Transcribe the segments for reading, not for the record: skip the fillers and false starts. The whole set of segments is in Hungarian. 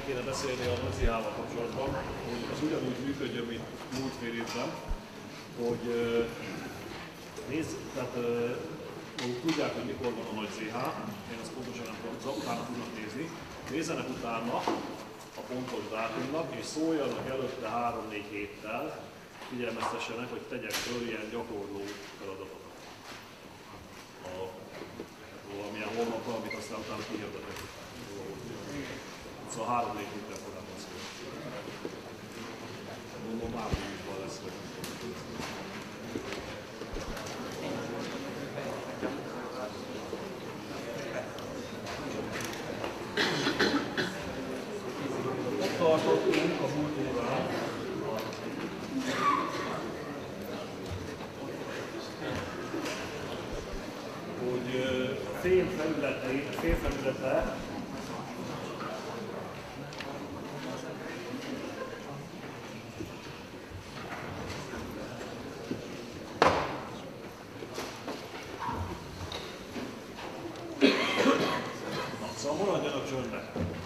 meg kéne beszélni a NOCI-ával kapcsolatban, hogy az ugyanúgy működjön, mint múlt fél évben, hogy nézd, tehát tudják, hogy mikor van a nagy CH, én azt pontosan nem tudom, utána tudnak nézni, nézzenek utána a pontos dátumnak, és szóljanak előtte 3-4 héttel, figyelmeztessenek, hogy tegyek föl ilyen gyakorló feladatokat. Valamilyen honlapra, amit aztán utána kihirdetek. Szóval 3-4 héttel korábban szól. Mondom, áprilisban lesz, hogy ott tartottunk a múlt órán, hogy félfelülete szóval maradjanak csöndben.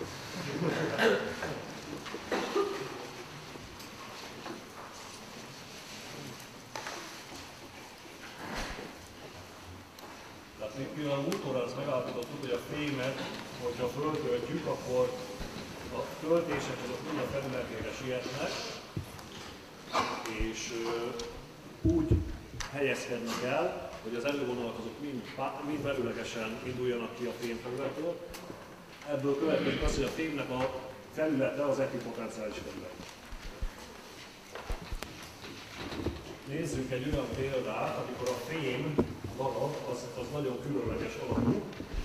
Mivel a múltkor azt megállapítottuk, hogy a fémet, hogyha föltöltjük, akkor a töltések azok mind a felületére sietnek, és úgy helyezkednek el, hogy az elővonalak azok mind belülegesen induljanak ki a fémfelületről. Ebből következik az, hogy a fémnek a felülete az ekvipotenciális felület. Nézzük egy olyan példát, amikor a fém darab az nagyon különleges alakú.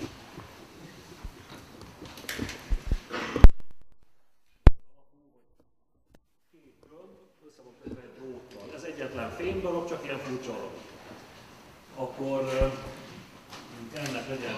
Két gömb össze van kötve egy dróttal. Ez egyetlen fém darab, csak ilyen furcsa alakú. Akkor ennek legyen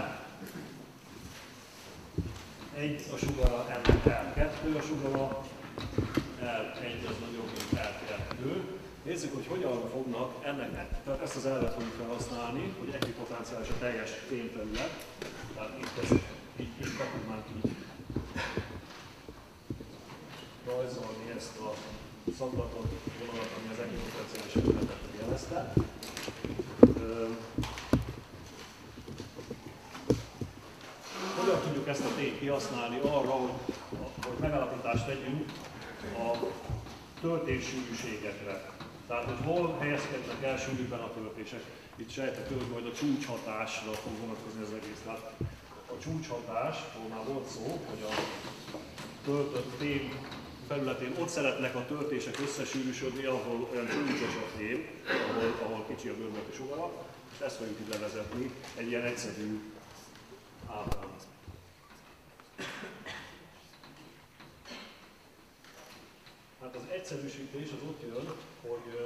L1 a sugara, ennek L2 a sugara, L1 az nagyobb, mint L2. Nézzük, hogy hogyan fognak ennek, tehát ezt az elvet fogjuk felhasználni, hogy ekvipotenciális a teljes fényfelület. Tehát így kapunk így rajzolni ezt a szaggatott vonalat, ami az ekvipotenciális felületet jelezte. Hogyan tudjuk ezt a tényt kihasználni arra, hogy megállapítást tegyünk a töltéssűrűségekre. Tehát, hogy hol helyezkednek el sűrűbben a töltések. Itt sejtek, hogy majd a csúcshatásra fog vonatkozni az egész. Tehát a csúcshatásról már volt szó, hogy a töltött fém felületén ott szeretnek a töltések összesűrűsödni, ahol olyan csúcsos a fém, ahol kicsi a gömbölt sugara, és ezt fogjuk itt levezetni egy ilyen egyszerű ábrán. Hát az egyszerűsítés az ott jön, hogy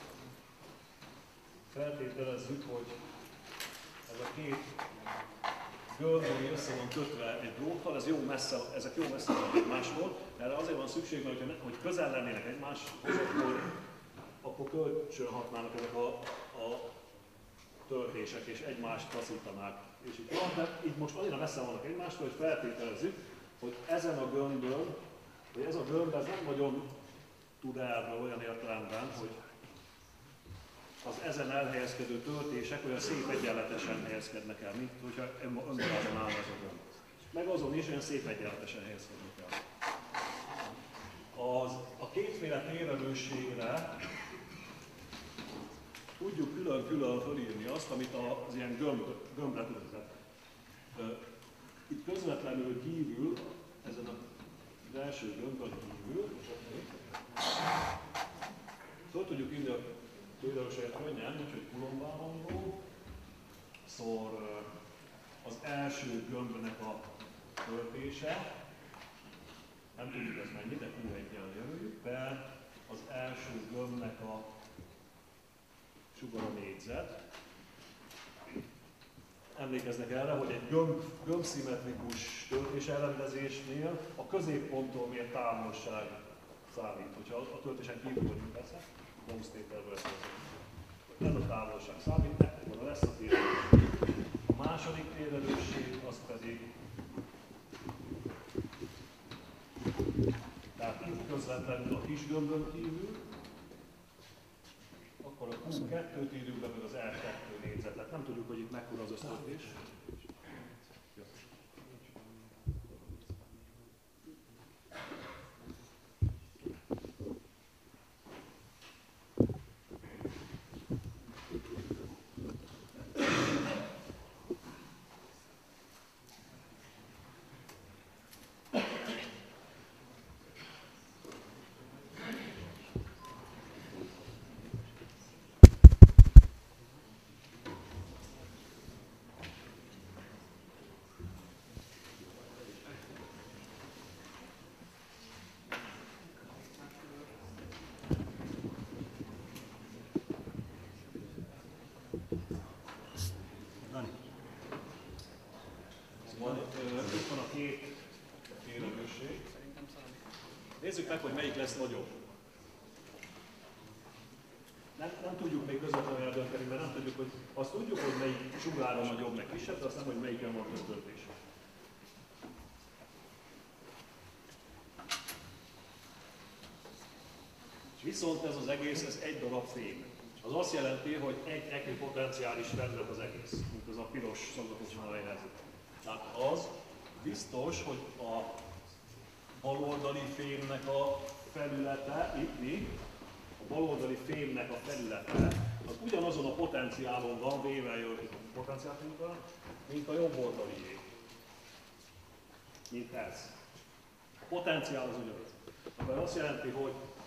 feltételezzük, hogy ez a két gömb, ami össze van kötve egy dróttal, ezek jó messze van egymástól. Erre azért van szükség, mert hogy közel lennének egymáshoz, akkor kölcsönhatnának ezek a töltések és egymást taszítanák. És itt van, de így most annyira messze vannak egymástól, hogy feltételezzük, hogy ezen a gömbön, hogy ez a gömb ez nem nagyon tud erről olyan értelemben, hogy az ezen elhelyezkedő töltések olyan szép egyenletesen helyezkednek el, mint hogyha önmagában áll ez a gömb. Meg azon is olyan szép egyenletesen helyezkednek el. A kétféle térerősségre tudjuk külön-külön fölírni azt, amit az ilyen gömbre töltett. Itt közvetlenül kívül, ezen az első gömbön kívül, föl tudjuk írni a térerősséget könnyen, úgyhogy kulombállandó, szor az első gömbnek a töltése, nem tudjuk ez mennyi, de Q1-jel jelöljük be, az első gömbnek a sugara négyzet. Emlékeznek erre, hogy egy gömbszimmetrikus töltés elrendezésnél a középponttól mért távolság számít. Hogyha a töltésen kívül vagyunk persze, Gauss-tételből ezt ez a távolság számít, ekkora lesz a térerősség. A második térerősség az pedig közvetlenül a kis gömbön kívül, akkor a Q2-t írjuk be, meg az R2 négyzetet. Nem tudjuk, hogy itt mekkora az összekötés. Itt van a két térerősség. Nézzük meg, hogy melyik lesz nagyobb. Nem tudjuk még közvetlenül eldönteni, mert nem tudjuk, hogy azt tudjuk, hogy melyik sugáron nagyobb, meg kisebb, de azt nem, hogy melyiken van több töltés. Viszont ez az egész, ez egy darab fém. Az azt jelenti, hogy egy ekvipotenciális felület az egész, mint az a piros szaggatosnál lejelzik. Tehát az biztos, hogy a baloldali fémnek a felülete, itt a baloldali fémnek a felülete, az ugyanazon a potenciálon van, V-vel jön a potenciálpunktal, mint a jobb oldalié. Mint ez. A potenciál az ugyanaz. Akkor azt jelenti, hogy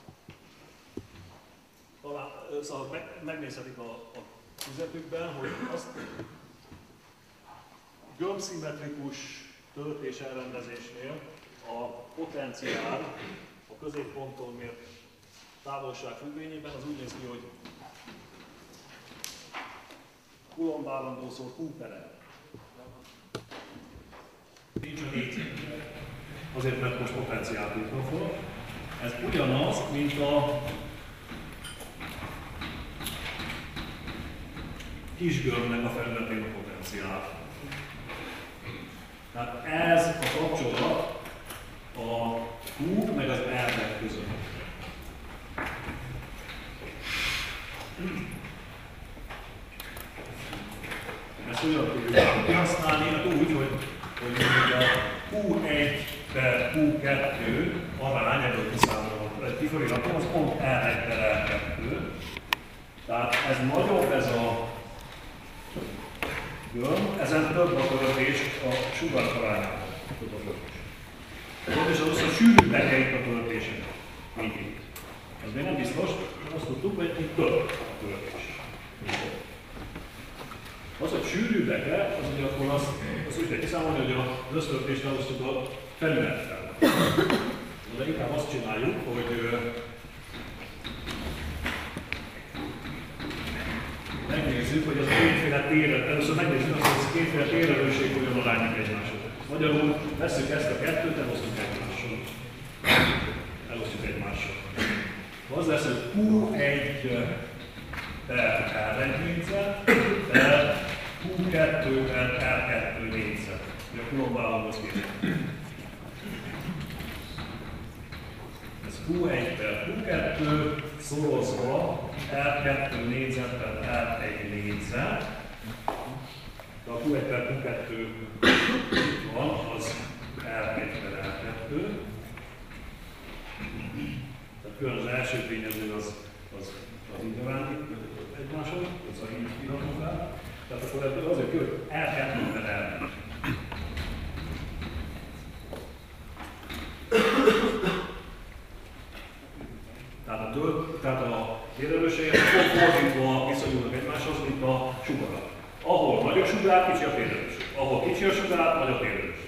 talán, szóval megnézhetik a füzetükben, hogy azt gömbszimmetrikus töltés elrendezésnél a potenciál a középponttól mért távolság függvényében az úgy néz ki, hogy Coulomb állandószor Q per R. Nincs a négyzetben. Azért, mert most potenciált írtam fel. Ez ugyanaz, mint a kis gömbnek a felületén a potenciál. Tehát ez a kapcsolat a Q meg az R között. Ezt olyan tudjuk használni, hát úgy, hogy a Q1 per Q2 arány, ebből kiszámolom, kifordítom, az pont R1 per R2. Tehát ez nagyobb, ez a gömb, ezen több a töltés a sugarak arányában. Több a töltés. És az, hogy sűrűbbek itt a töltések, mint itt. Az még nem biztos, azt tudtuk, hogy itt több a töltés. Az, hogy sűrűbbek-e, az ugye akkor azt úgy kell kiszámolni, hogy az össztöltést elosztjuk a felülettel. De inkább azt csináljuk, hogy megnézzük, hogy az kétféle térrel, először megnézzük azt, hogy ez kétféle térerőség hogyan aránylik egymáshoz. Magyarul vesszük ezt a kettőt, elosztjuk egymással. Elosztjuk egymással. Az lesz, hogy Q1 per R1 négyzet, per Q2 per R2 négyzet. Ugye a Coulomb állandóhoz képest. Ez Q1 per Q2 szorozva R2 négyzet per R1 négyzet. De a Q1 per Q2 itt van, az R1 per R2. Tehát külön az első tényező az ignorálni egymáshoz, az a így iratom fel. Tehát akkor ebből azért kell, hogy R2 per R1. Tehát a térerőségek fordítva viszonyulnak egymáshoz, mint a sugarak. Ahol nagy a sugár, kicsi a térerőség. Ahol kicsi a sugár, nagy a térerőség.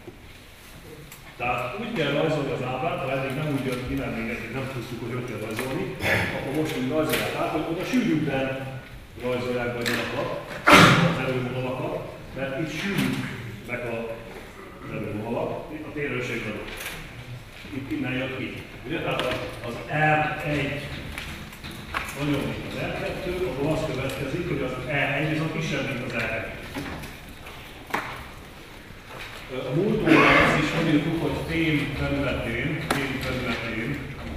Tehát úgy kell rajzolni az ábrát, ha eddig nem úgy jött ki, mert még eddig nem tudtuk, hogy kell rajzolni, akkor most úgy rajzolják át, hogy oda sűrűbben rajzolják be az erővonalakat, mert itt sűrűbbek az erővonalak, itt a térerőség nagyobb. Itt innen jött ki. Ugye? Tehát az R1 nagyobb, mint az R2, akkor azt következik, hogy az R1 viszont kisebb, mint az R2. A múltóra azt is megírtuk, hogy fém területén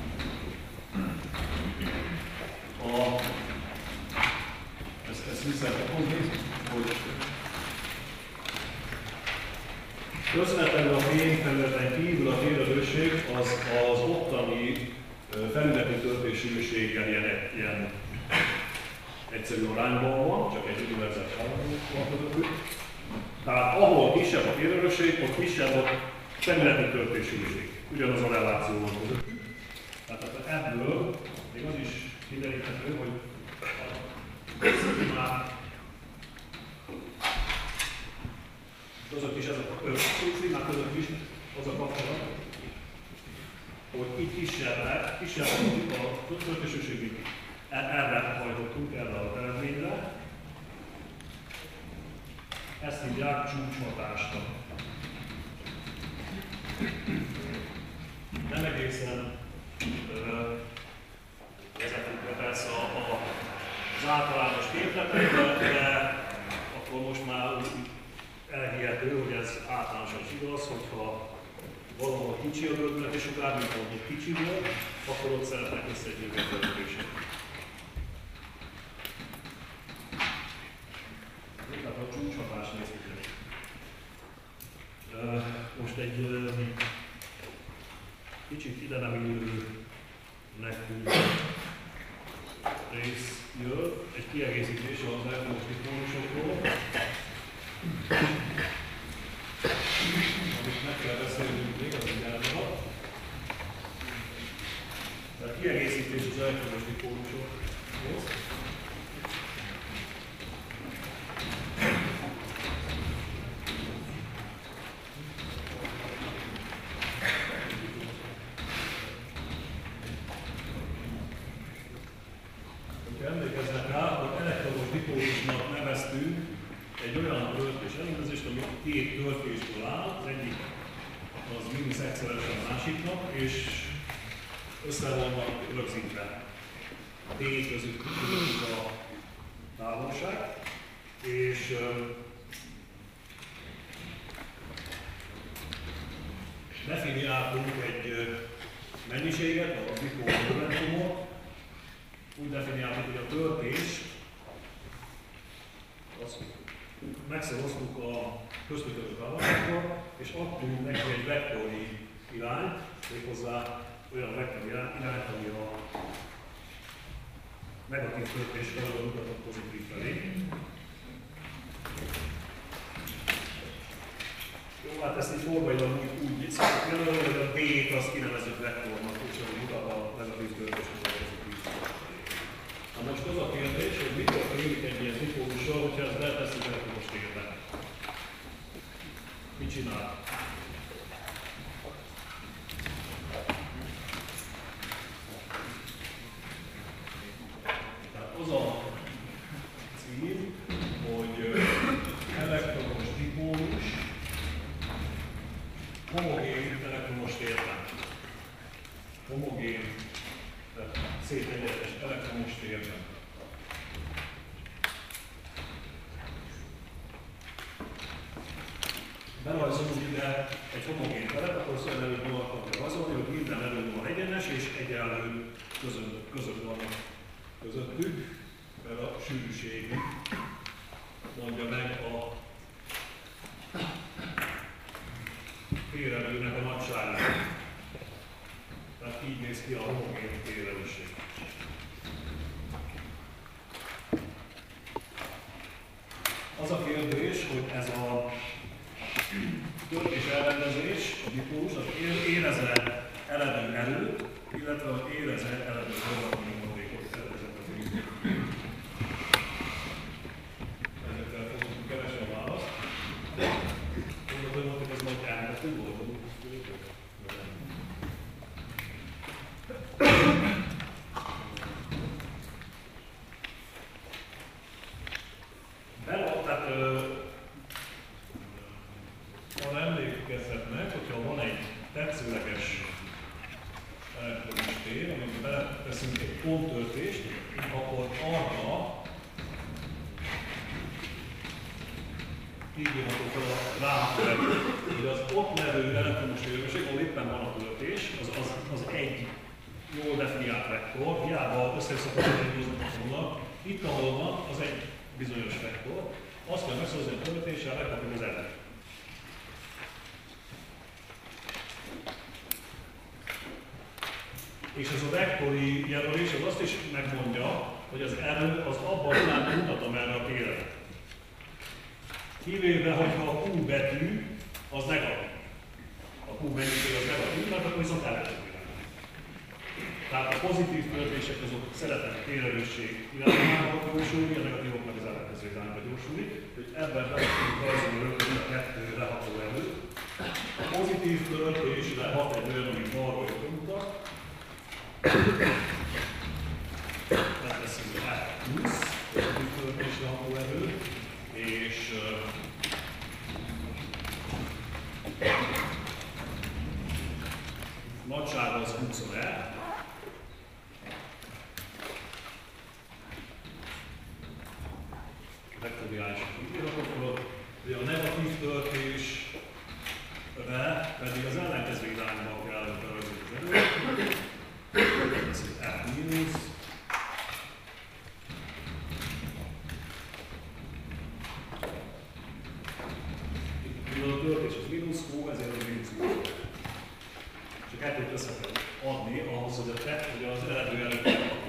töltésűséggel ilyen egyszerű arányban van, csak egy univerzális állandó van közöttük. Tehát ahol kisebb a térerősség, ott kisebb a felületi töltésűség. Ugyanaz a reláció van közöttük. Tehát ebből még az is kideríthető, hogy között is, szimák között is az a kapcsolat, hogy itt kisebb a töltésűségig. Erre hajtottunk, erre az eredményre. Ezt hívják csúcshatásnak. Nem egészen vezetünk be persze az általános képletekbe, de akkor most már elhihető, hogy ez általánosan is igaz, hogyha valahol kicsi a görbületi sugár, mint ahogy kicsi volt, akkor ott szeretnek összegyűjteni a töltését. Tehát a csúcshatás néztük. Most egy kicsit ide nem illő nekünk rész jön, egy kiegészítés az elektromos pólusokról, amit meg kell beszélnünk még az ügyelmet. Tehát kiegészítés az elektromos pólusokhoz. Emlékeznek rá, hogy elektromos dipólusnak neveztünk egy olyan töltés elindítést, ami két töltésből áll, az egyik az mínusz egyszeres a másiknak, és össze vannak rögzítve a T között a távolság, és definiáltunk egy mennyiséget, a dipólus momentumot. Úgy definiáltuk, hogy a töltés, azt megszoroztuk a köztöltő távolsággal, és adtunk neki egy vektori irányt, méghozzá olyan vektori irányt, ami a negatív töltés felől mutatott pozitív felé. Jó, hát ezt így formailag úgy szoktuk jelölni, hogy a D-t azt kinevezzük vektornak, és hogy mutat a negatív töltés felé. Na most az a kérdés, hogy mikor nyílik egy ilyen dipólussal, hogyha ezt beltesszük elektromos térbe. Mit csinál? Tehát az a cím, hogy elektromos dipólus homogén elektromos térben. Homogén, tehát szétegyenes elektromos térben. Berajzolunk ide egy homogén teret, akkor szóval előbb akarja rajzolni, hogy minden előbb egyenes és egyenlő között vannak közöttük, mert a sűrűség mondja meg a térelőnek a nagyságát. Tehát így néz ki a homogén térelőség. Az a kérdés, hogy ez a töltés elrendezés, a dipólus, az érez-e eledő erőt, illetve érez-e eledő forgalmi nyomatékot. Ezekkel fogunk keresni a választ. Gondolom, hogy ez majd elmető volt. Emlékezhetnek, hogyha van egy tetszőleges elektromos tér, amiben beleteszünk egy ponttöltést, akkor arra így írható fel a ráható, hogy az ott levő elektromos térőség, ahol éppen van a töltés, az egy jól definiált vektor, hiába összeszokhatóan. Itt, ahol van, az egy bizonyos vektor, azt kell megszorozni a töltéssel, megkapjuk az eredményt. És ez a vektori jelölés az azt is megmondja, hogy az erő az abban az irányban mutat, amerre a térre. Kivéve, hogyha a Q betű az negatív. A Q mennyiség az negatív, mert akkor viszont ellenkező irányba. Tehát a pozitív töltések azok szeretnek térerősség irányába gyorsulni, a negatívoknak az ellenkező irányba gyorsulni. Úgyhogy ebben tudunk rajzolni rögtön a kettő leható elő. A pozitív töltésre hat egy olyan, amit balról mutat. Leteszünk F20, pozitív töltésre ható elő, és nagysága az 20-re. Vektoriálisan írhatok, hogy a negatív töltésre pedig az ellenkező irányba kell rajzolni az erőt. Ez egy F mínusz. Mivel a töltés az mínusz Q, ezért az mínusz Q. Csak kettőt össze kell adni ahhoz, hogy az eredő erőt megkapjuk.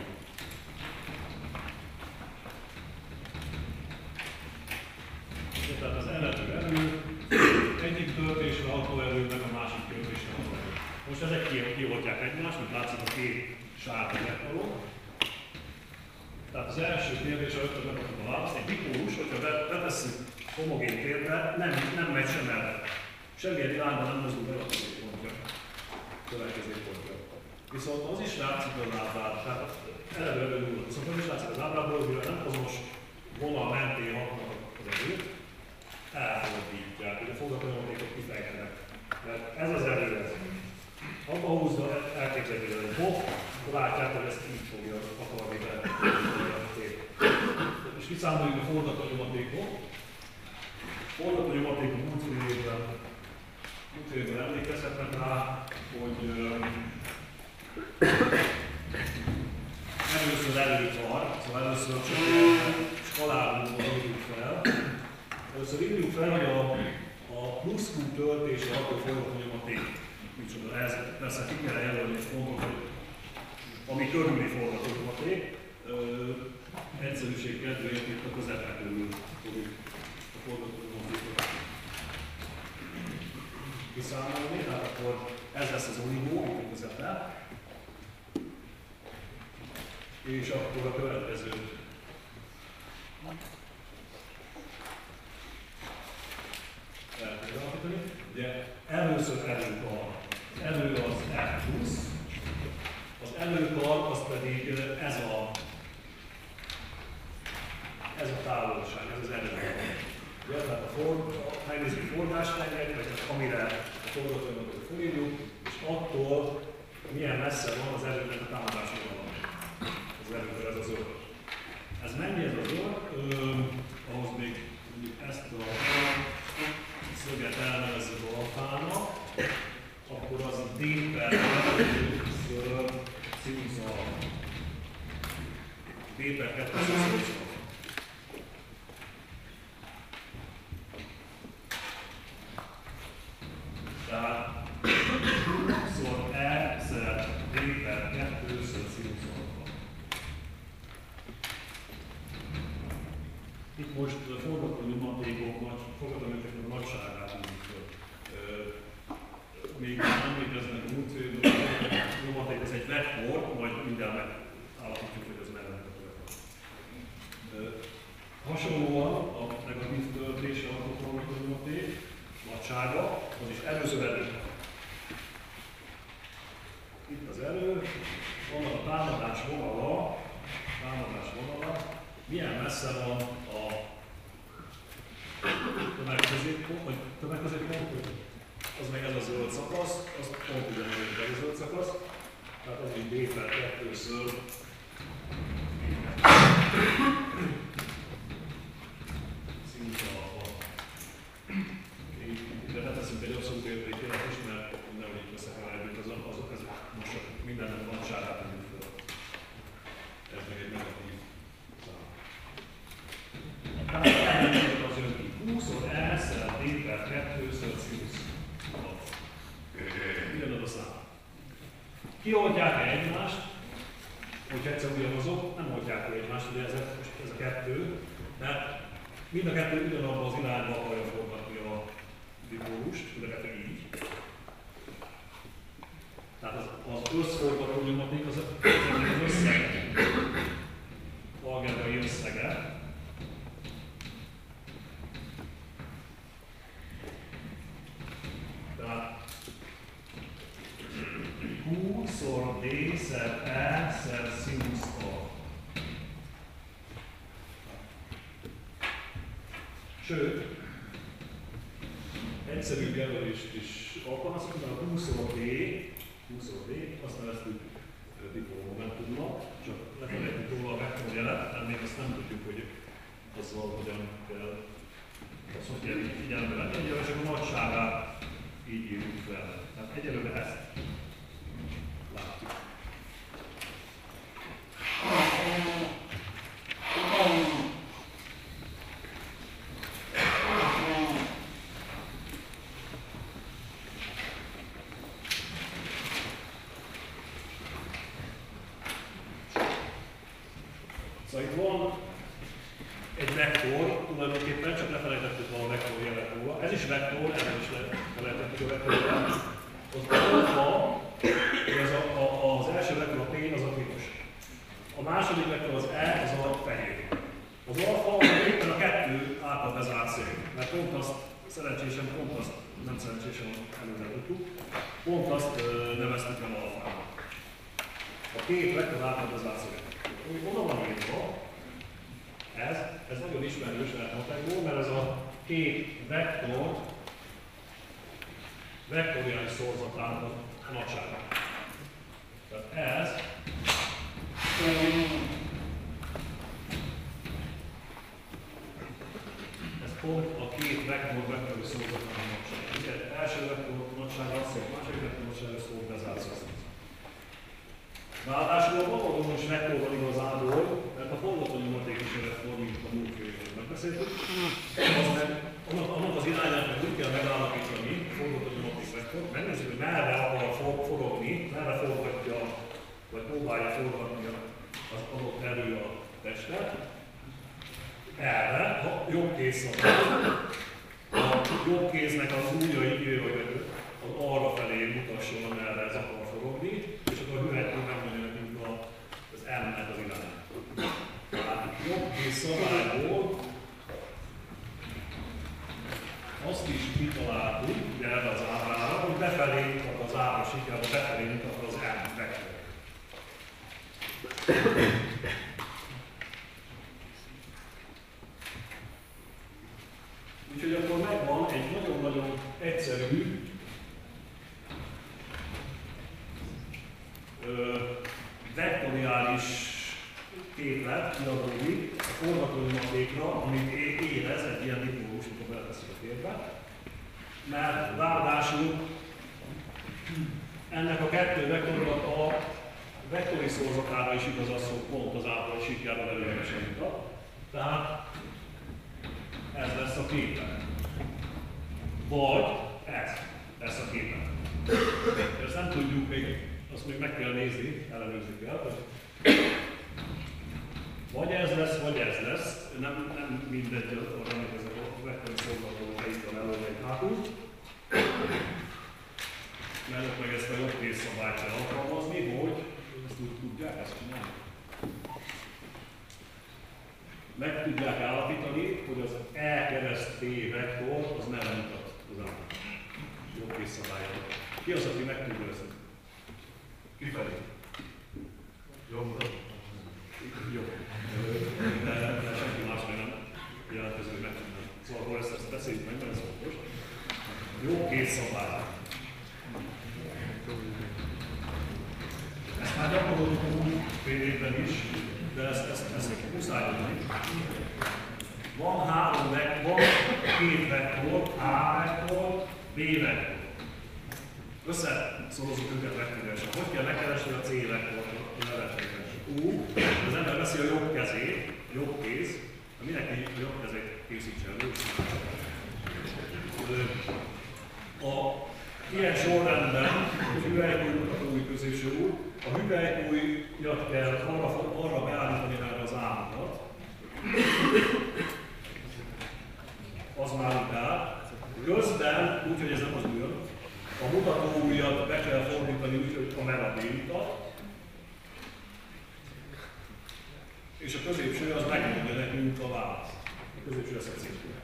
Tehát az eredő erő egyik töltésre ható erő, meg a másik töltésre ható erő. Most ezek kioltják egymást, mint látszik a két sárga vektoron. Tehát az első kérdés, ahogy megkapjuk a választ, egy dipólus, hogyha betesszük homogén térbe, nem megy sem el. Semmilyen irányban nem mozdul be a középpontja. Következőpontja. Viszont az is látszik az ábrából, tehát eleve viszont az is látszik az ábrából, hogy nem azonos vonal mentén hatnak az erőt, elfordítják, hogy a forgatónyomatékok kifejtenek. Mert ez az erő, ez. Abba húzva elképzelhető, hogy hopp, akkor látják, hogy ezt így fogja akarni be. És kiszámoljuk a forgatónyomatékot. Forgatónyomatékok útfélében emlékezhetnek rá, hogy először előkar, szóval először csak skalármódban írjuk fel. Először írjuk fel, hogy a plusz Q töltésre attól forgatónyomaték. Micsoda, ez persze ki kell jelölni egy pontot, ami körüli forgatónyomaték. Egyszerűség kedvéért itt a közepre körül fogjuk a forgatónyomatékot kiszámolni, tehát akkor ez lesz az oligó, itt a közepe. És akkor a következő. Ugye először előkar. Az elő az F20, az előkar az pedig ez a távolság, ez az előkar. Ugye, tehát megnézzük forgástengelyt, vagy amire a forgatónyomatot felírjuk, és attól milyen messze van az erőnek a támadási vonala. Az erőkör, ez a zöld. Ez mennyi ez a zöld? Ahhoz még ezt a szöget elnevezzük alfának, akkor az D per zöld színusz alfa. D per 2 színusz alfa. Tehát szor E szer D per 2 szor színusz alfa. Itt most a forgatónyomatékok nagyságát írjuk föl. Még emlékeznek a múltfélből, a nyomaték ez egy vektor, majd mindjárt megállapítjuk, hogy ez merre a vektor. Hasonlóan a negatív töltésre adott forgatónyomaték nagysága, az is előző erő. Itt az erő, van a támadás vonala, milyen messze van a tömegközéppont, az meg ez a zöld szakasz, az pont ugyanúgy ez a zöld szakasz, tehát az így D per 2-ször színusz alfa. Ide beteszünk egy abszolút értéket is, mert nehogy így összekeverjük azok most mindennek a nagyságát tudjuk föl. Ez meg egy negatív szám. Tehát elmondjuk az jön ki 20-szor E szer D per 2-ször színusz alfa. Ugyanaz a szám. Kioltják-e egymást, hogyha egyszer ugyanazok, nem oltják ki egymást, ugye ez a kettő, mert mind a kettő ugyanabban az irányba akarja forgatni a dipólust, mind a kettő így. Tehát az összforgató nyomaték az összege, algebrai összege. Tehát Q szor D szer E szer színusz A. Sőt, egyszerűbb jelölést is alkalmazunk, mert a Q szor D, azt neveztük dipol momentumnak, csak lefelejtünk róla a vektorjelet, mert még azt nem tudjuk, hogy azzal hogyan kell azt mondja, hogy figyelembe venni. Egyelőre csak a nagyságát így írjuk fel. Tehát egyelőre ezt látjuk. Szóval itt van egy vektor, tulajdonképpen csak lefelejtettük a vektor jelet róla. Ez is vektor, erről is lefelejtettük a vektor jelet. Az alfa, az első vektor a P, az a piros. A második vektor az E, az a fehér. Az alfa az éppen a kettő által bezárt szög. Mert pont azt, nem szerencsésen előre tudtuk, pont azt neveztük el alfának. A két vektor által bezárt szög. Oda van írva, ez nagyon ismerős lehet matekból, mert ez a két vektor vektoriális szorzatának a nagysága. Tehát ez pont a két vektoriális szorzatának a nagysága. Ugye első vektor nagysága az, hogy a második vektor nagysága szor bezárt szorzatának. Ráadásul a forgatónyomos vektor van igazából, mert a forgatónyomaték is a vektor, mint a múlt körében megbeszéltük. Az meg, annak az irányát meg úgy kell megállapítani, a forgatónyomaték vektor, megnézzük, hogy merre akar forogni, merre forgatja, vagy próbálja forgatni az adott erő a testet. Erre, a jobb kéz szabad, a jobb kéznek az ujjai, az arra felé mutasson, merre ez akar forogni, és akkor a hüvelykül megmondja nekünk az M-nek az irányát. Tehát jobb kéz szabályból azt is kitaláltuk, ugye erre az ábrára, hogy befelé mutat az ábra síkjába, befelé mutat az M vektor. Úgyhogy akkor megvan egy nagyon-nagyon egyszerű vektoriális képlet kiadódik a forgatónyomatékra, amit érez egy ilyen dipólus, amikor beleteszik a térbe. Mert ráadásul ennek a kettő vektornak a vektori szorzatára is igaz az, hogy pont az által síkjára előlegesen mutat. Tehát ez lesz a képlet. Vagy ez lesz a képlet. Ezt nem tudjuk még, azt még meg kell nézni, ellenőrizni kell, hogy vagy ez lesz, vagy ez lesz. Nem mindegy, amit ezek a vektori szorgatók beítom elő, vagy hátul. Mert ott meg ezt a jobb kéz szabályt kell alkalmazni, hogy ezt úgy tudják ezt csinálni. Meg tudják állapítani, hogy az E kereszt P vektor az merre mutat az által. Jobb kéz szabályon. Ki az, aki meg tudja ezt? Kifelé. Jó mutat? Jó. De senki más meg nem jelentkező, hogy meg tudnám. Szóval akkor ezt beszéljük meg, mert ez fontos. Jó kéz szabály. Ezt már gyakoroltuk úgy PD-ben is, de ezt muszáj tudni. Van két vektor, A vektor, B vektor. Összeszorozzuk őket vektoriálisan. Hogy kell megkeresni a C vektort a nevetségben? Az ember veszi a jobb kezét, a jobb kéz, mindenki a jobb kezét készítse elő. Ilyen sorrendben, hogy hüvelykúj, mutatói középső úr, ujjat kell arra beállítani erre az állatot. Az már kell. Közben, úgyhogy ez nem az ujjat, a mutató ujjat be kell fordítani úgy, hogy kamera bénta. És a középső az megmondja nekünk a választ. A középső az szexépső.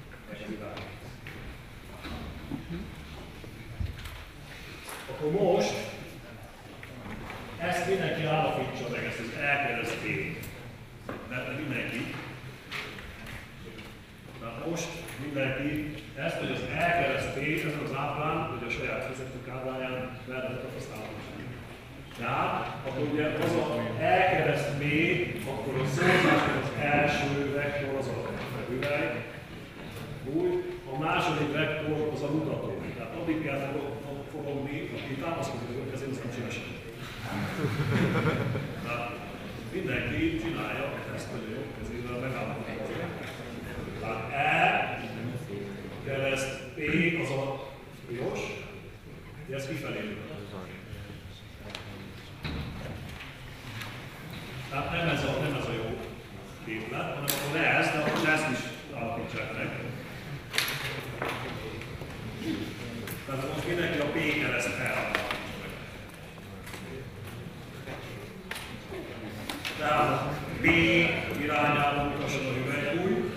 Akkor most ezt mindenki állapítsa meg, ezt az elkeresztét. Mert mindenki. Tehát most mindenki ezt, hogy az elkeresztét, ez az ábrán, hogy a saját vezetők ábráján lehetett tapasztalni. Tehát, akkor ugye az az elkereszt B, akkor a szózásnak az első vektor az a üveg, úgy, a második vektor az a mutató. Tehát addig kell fogni, aki támaszkodik, ezért azt nem csinál semmit. Tehát mindenki csinálja ezt nagyon jó kezével megállapodni. Tehát E, kereszt P az a piros, ez kifelé. Tehát nem ez a jó képlet, hanem akkor ez, de akkor ezt is állapítsák meg. Tehát most mindenki a P kereszt felállapítsa meg. Tehát B irányába mutasson a hüvelykúj.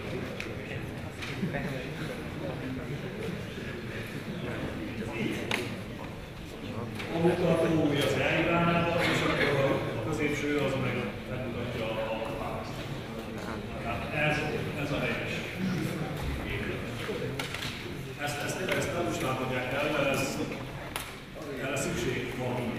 A mutató az E irányába, és akkor a középső az meg megmutatja a választ. Tehát ez a helyes. Ezt nem is láthatják el, mert erre szükség van.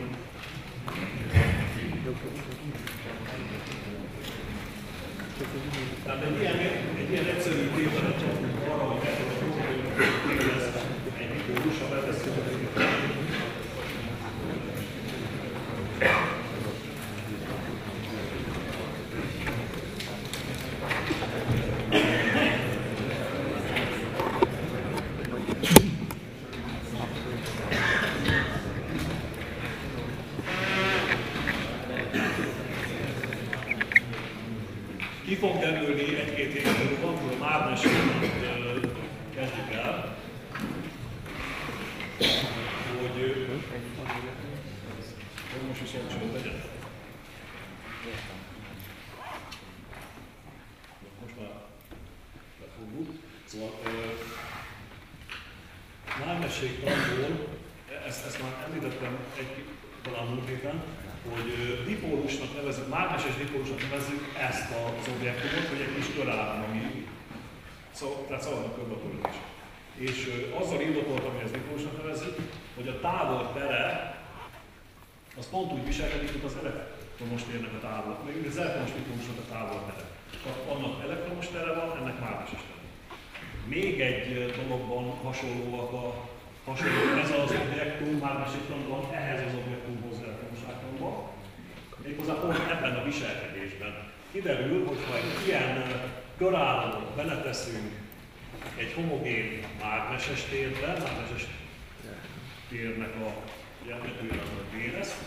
Tehát egy ilyen egyszerű képletet csapunk arra, hogy meg tudjuk próbálni, hogy ez egy mikrórusa betesszük a képletet. Ki fog derülni egy-két év múlva, amikor mágnesként kezdjük el, hogy most viszont csőd legyen. Most már lefogjuk. Szóval mágnességtanból, ezt már említettem talán múlt héten, hogy dipólusnak nevezzük, mágneses dipólusnak nevezzük ezt az objektumot, hogy egy kis körállam, ami tehát szaladnak körbe a törődés. És azzal indokoltam, hogy ezt dipólusnak nevezzük, hogy a távol tere az pont úgy viselkedik, mint az elektromos térnek a távol. Még az elektromos dipólusnak a távol tere. Annak elektromos tere van, ennek mágneses tere. Még egy dologban hasonló ez az objektum mágneségtanban ehhez az objektumhoz elektromos áramban. Méghozzá pont ebben a viselkedésben. Kiderül, hogy ha egy ilyen körállamot beleteszünk egy homogén mágneses térbe, mágneses térnek a jelentőjének a D lesz,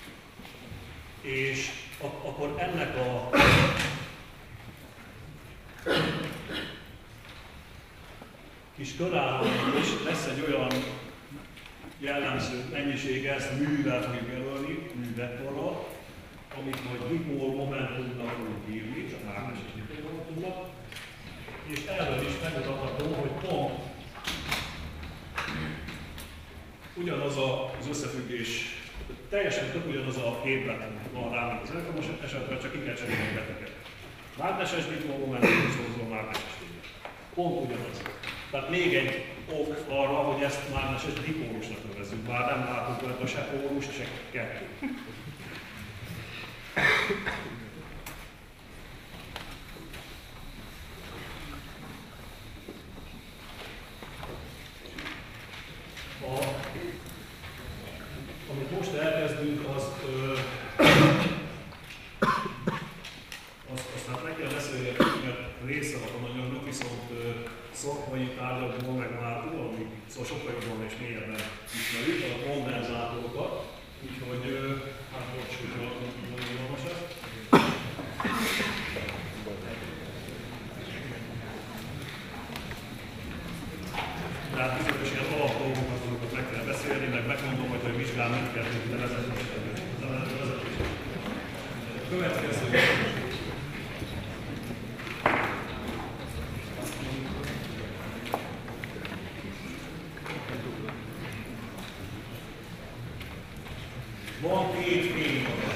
és akkor ennek a kis körállamnak is lesz egy olyan jellemző mennyisége, ezt művel fogjuk jelölni, művektorral, amit majd dipól momentumnak fogjuk írni, csak mágneses dipól momentumnak, és erről is megmutatható, hogy pont ugyanaz az összefüggés, teljesen tök ugyanaz a képlet van rá, mint az elektromos esetben, csak ki kell cserélni a beteket. Mágneses dipól momentum szózó mágneses dipól. Pont ugyanaz. Tehát még egy ok arra, hogy ezt mágneses dipólusnak nevezzük, bár nem látunk rajta se pólus, se kettő. Amit most elkezdünk, azt hát meg kell beszélgetni, mert része van a anyagnak, viszont szakmai tárgyakból, meg már valami, szóval sokkal jobban és mélyebben ismerjük a kondenzátorokat, úgyhogy hát most, hogyha talán mindkettőt nevezett vezetését. A következő van két fényvonal.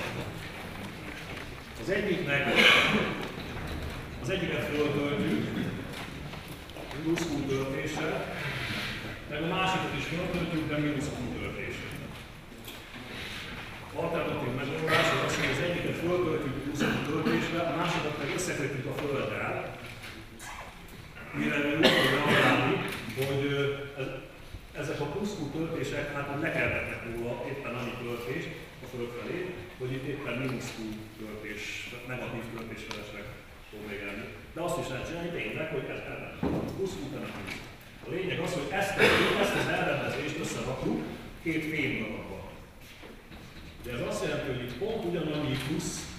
Az egyiket föltöltjük, plusz Q töltéssel, meg a másikat is föltöltjük, de mínusz Q töltéssel. Alternatív megoldás az, hogy az egyiket föltöltjük plusz Q töltéssel, a másikat meg összekötjük a Földdel, mire úgy fogja reagálni, hogy ezek a plusz Q töltések hát lekeltetnek róla éppen annyi töltést a Föld felé, hogy itt éppen mínusz Q töltés, negatív töltés felesleg fog végelni. De azt is lehet csinálni tényleg, hogy ez ellen. Plusz Q nem mínusz. A lényeg az, hogy ezt az elrendezést összerakjuk két fémdarabban. De ez azt jelenti, hogy itt pont ugyanannyi plusz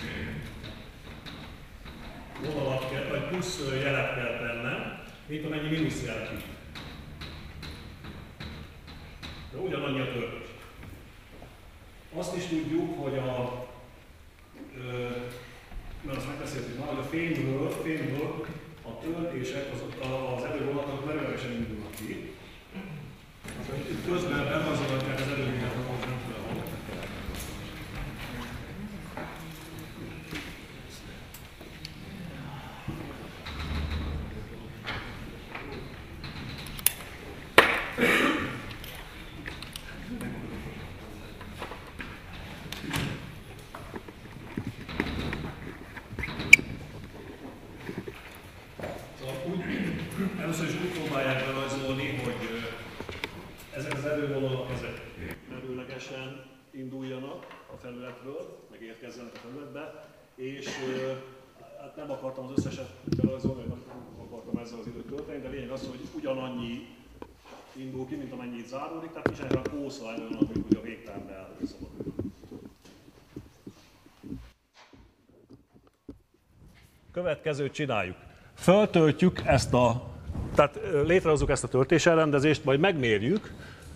vonalat kell, vagy plusz jelet kell tennem, mint amennyi mínusz jelet itt. De ugyanannyi a töltés. Azt is tudjuk, hogy mert azt megbeszéltük már, hogy a fényből a töltések azok az elővonatok merőlegesen indulnak ki. Itt közben bemazolhatják az elővonatok, hogy nem tudom. Először is úgy próbálják berajzolni, hogy ezek az erővonalak merőlegesen induljanak a felületről, meg érkezzenek a felületbe, és hát nem akartam az összeset berajzolni, nem akartam ezzel az időt tölteni, de lényeg az, hogy ugyanannyi indul ki, mint amennyi itt záródik, tehát nincsen olyan kósza erővonalak, hogy a végtelenbe elszabadul. Következőt csináljuk. Föltöltjük tehát létrehozzuk ezt a töltéselrendezést, majd megmérjük.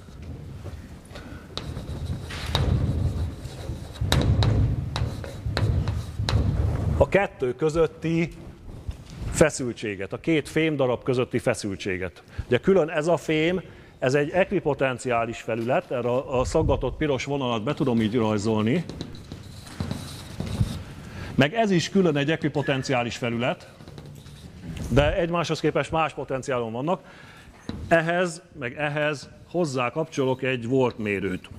A kettő közötti feszültséget, a két fémdarab közötti feszültséget. Ugye külön ez a fém, ez egy ekvipotenciális felület, erre a szaggatott piros vonalat be tudom így rajzolni. Meg ez is külön egy ekvipotenciális felület, de egymáshoz képest más potenciálon vannak. Ehhez, meg ehhez hozzá kapcsolok egy voltmérőt.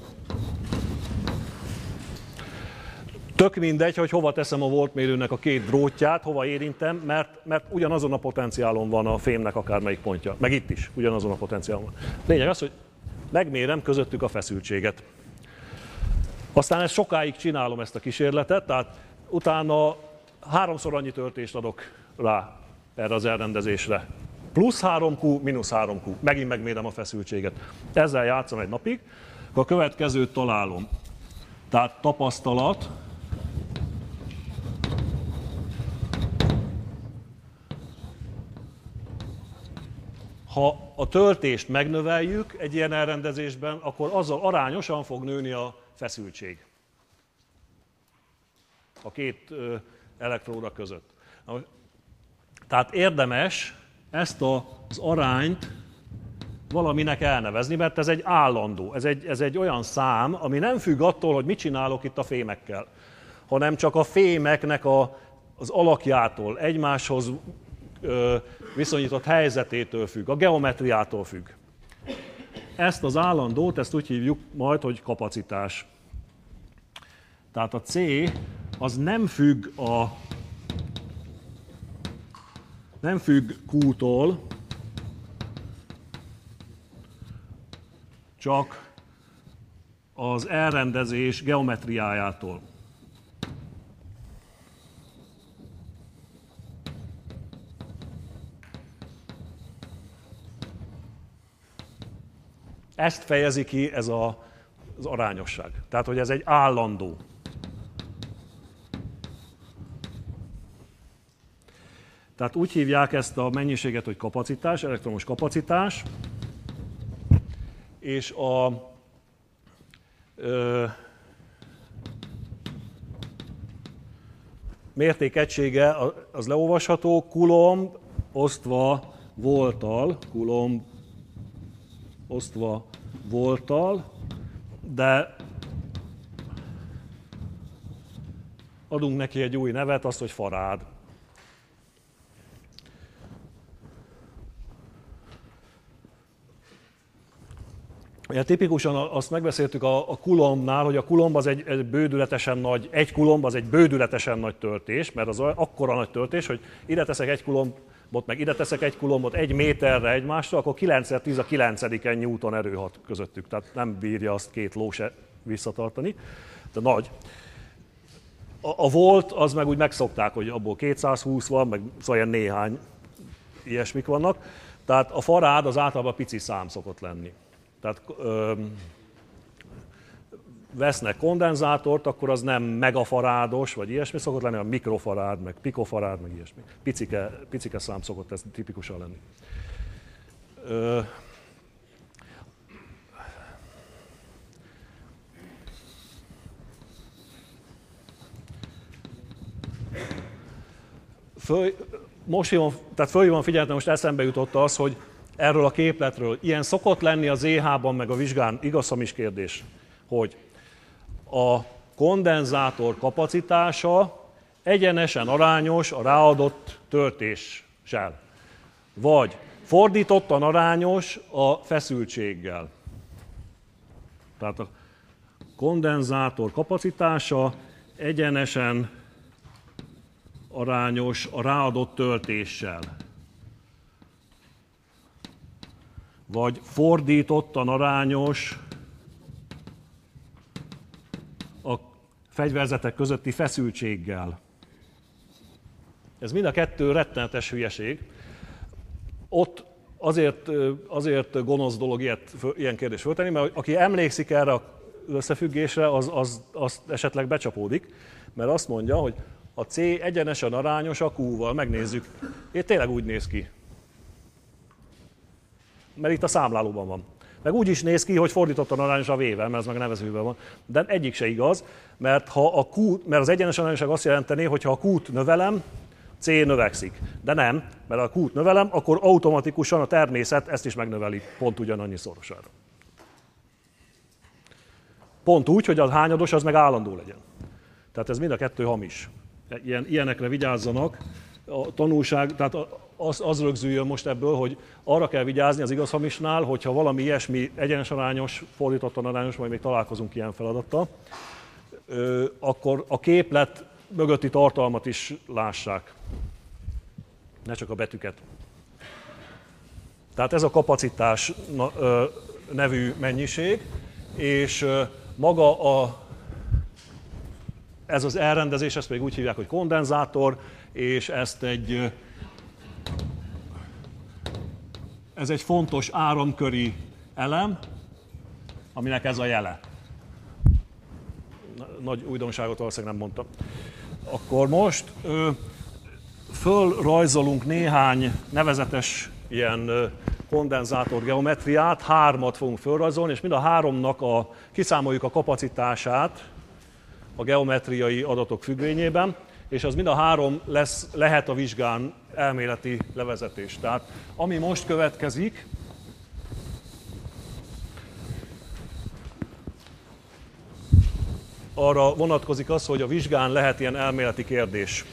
Tök mindegy, hogy hova teszem a voltmérőnek a két drótját, hova érintem, mert ugyanazon a potenciálon van a fémnek akármelyik pontja. Meg itt is ugyanazon a potenciálon van. Lényeg az, hogy megmérem közöttük a feszültséget. Aztán ezt sokáig csinálom ezt a kísérletet, tehát utána 3-szor annyi töltést adok rá erre az elrendezésre. Plusz 3Q, mínusz 3Q. Megint megmérem a feszültséget. Ezzel játszom egy napig, akkor a következőt találom. Tehát tapasztalat. Ha a töltést megnöveljük egy ilyen elrendezésben, akkor azzal arányosan fog nőni a feszültség a két elektróda között. Tehát érdemes ezt az arányt valaminek elnevezni, mert ez egy állandó, ez egy olyan szám, ami nem függ attól, hogy mit csinálok itt a fémekkel, hanem csak a fémeknek az alakjától, egymáshoz viszonyított helyzetétől függ, a geometriától függ. Ezt az állandót, ezt úgy hívjuk majd, hogy kapacitás. Tehát a C az nem függ Q-tól, csak az elrendezés geometriájától. Ezt fejezi ki ez az arányosság. Tehát, hogy ez egy állandó. Tehát úgy hívják ezt a mennyiséget, hogy kapacitás, elektromos kapacitás, és mértékegysége az leolvasható, coulomb osztva volttal, coulomb osztva volttal, de adunk neki egy új nevet, azt, hogy farád. Ugye tipikusan azt megbeszéltük a coulombnál, hogy a coulomb az egy bődületesen nagy, egy coulomb az egy bődületesen nagy töltés, mert az akkora nagy töltés, hogy ide teszek egy coulombot, meg ide teszek egy coulombot 1 méterre egymásra, akkor 9x10 a 9-en Newton erő hat közöttük, tehát nem bírja azt 2 ló se visszatartani, de nagy. A volt, az meg úgy megszokták, hogy abból 220 van, meg szóval ilyen néhány ilyesmik vannak, tehát a farád az általában pici szám szokott lenni. Tehát vesznek kondenzátort, akkor az nem megafarádos, vagy ilyesmi szokott lenni, a mikrofarád, meg pikofarád, meg ilyesmi. Picike szám szokott ez tipikusan lenni. Fölhívom figyelmet, most eszembe jutott az, hogy erről a képletről ilyen szokott lenni az EH-ban, meg a vizsgán, igaz-hamis kérdés, hogy a kondenzátor kapacitása egyenesen arányos a ráadott töltéssel, vagy fordítottan arányos a feszültséggel. Tehát a kondenzátor kapacitása egyenesen arányos a ráadott töltéssel, vagy fordítottan arányos a fegyverzetek közötti feszültséggel. Ez mind a kettő rettenetes hülyeség. Ott azért gonosz dolog ilyen kérdést föltenni, mert aki emlékszik erre az összefüggésre, az esetleg becsapódik, mert azt mondja, hogy a C egyenesen arányos a Q-val, megnézzük. Tényleg úgy néz ki. Mert itt a számlálóban van. Meg úgy is néz ki, hogy fordítottan arányos a V-vel, mert ez meg a nevezőben van. De egyik se igaz, mert az egyenes arányosság azt jelenteni, hogy ha a Q-t növelem, C növekszik. De nem, mert a Q-t növelem, akkor automatikusan a természet ezt is megnöveli pont ugyanannyi szorosára. Pont úgy, hogy a hányados az meg állandó legyen. Tehát ez mind a kettő hamis. Ilyenekre vigyázzanak. A tanulság, tehát az rögzüljön most ebből, hogy arra kell vigyázni az igaz-hamisnál, hogyha valami ilyesmi egyenes arányos, fordítottan arányos, majd még találkozunk ilyen feladattal, akkor a képlet mögötti tartalmat is lássák. Ne csak a betűket. Tehát ez a kapacitás nevű mennyiség, és maga ez az elrendezés, ezt még úgy hívják, hogy kondenzátor, és ez egy fontos áramköri elem, aminek ez a jele. Nagy újdonságot valószínűleg nem mondtam. Akkor most fölrajzolunk néhány nevezetes ilyen kondenzátor geometriát, 3-at fogunk fölrajzolni, és mind a 3-nak kiszámoljuk a kapacitását a geometriai adatok függvényében, és az mind a 3 lehet a vizsgán elméleti levezetés. Tehát ami most következik, arra vonatkozik az, hogy a vizsgán lehet ilyen elméleti kérdés.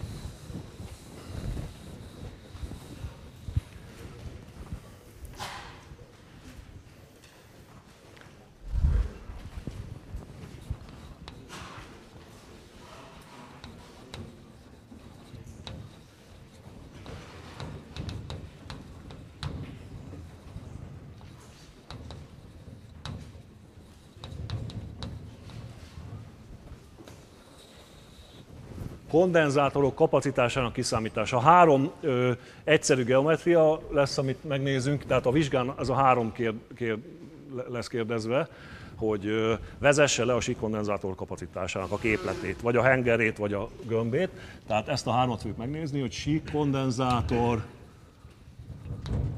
Kondenzátorok kapacitásának kiszámítása. 3 egyszerű geometria lesz, amit megnézünk, tehát a vizsgán ez a 3 lesz kérdezve, hogy vezesse le a síkkondenzátor kapacitásának a képletét, vagy a hengerét, vagy a gömbét. Tehát ezt a 3-at fogjuk megnézni, hogy síkkondenzátor,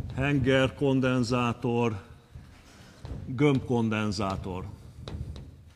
hengerkondenzátor, gömbkondenzátor.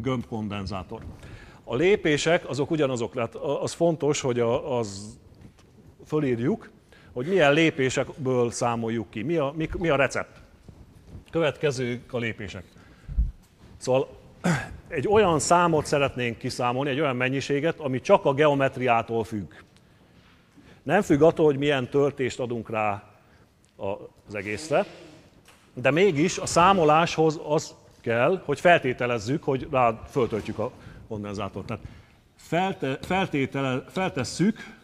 gömbkondenzátor. A lépések azok ugyanazok, tehát az fontos, hogy az fölírjuk, hogy milyen lépésekből számoljuk ki, mi a recept. Következők a lépések. Szóval egy olyan számot szeretnénk kiszámolni, egy olyan mennyiséget, ami csak a geometriától függ. Nem függ attól, hogy milyen töltést adunk rá az egészre, de mégis a számoláshoz az kell, hogy feltételezzük, hogy rá föltöltjük a kondenzátort. Tehát feltesszük,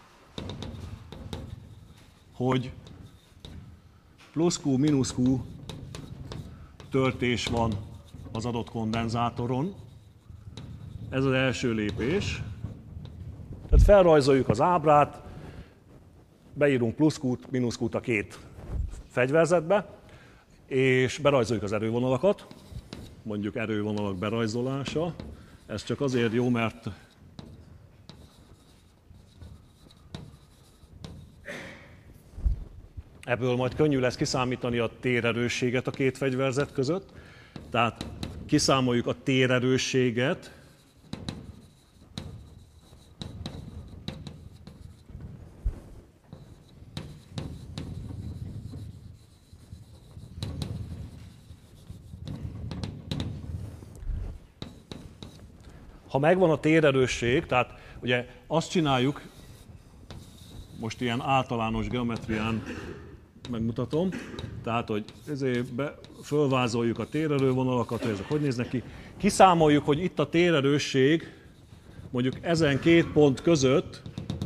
hogy plusz Q, mínusz Q töltés van az adott kondenzátoron. Ez az első lépés. Tehát felrajzoljuk az ábrát, beírunk plusz Q-t, mínusz Q-t a két fegyverzetbe, és berajzoljuk az erővonalakat, mondjuk erővonalak berajzolása. Ez csak azért jó, mert ebből majd könnyű lesz kiszámítani a térerősséget a két fegyverzet között. Tehát kiszámoljuk a térerősséget, ha megvan a térerősség, tehát ugye azt csináljuk, most ilyen általános geometrián megmutatom, tehát hogy fölvázoljuk a térerővonalakat, hogy ezek hogy néznek ki. Kiszámoljuk, hogy itt a térerősség mondjuk ezen két pont között,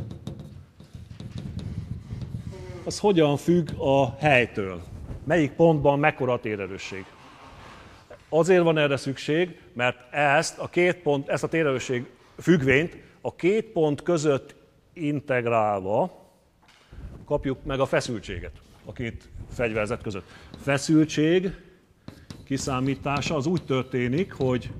az hogyan függ a helytől. Melyik pontban mekkora a térerősség. Azért van erre szükség, mert ezt a térerősség függvényt a két pont között integrálva kapjuk meg a feszültséget a két fegyverzet között. Feszültség kiszámítása az úgy történik, hogy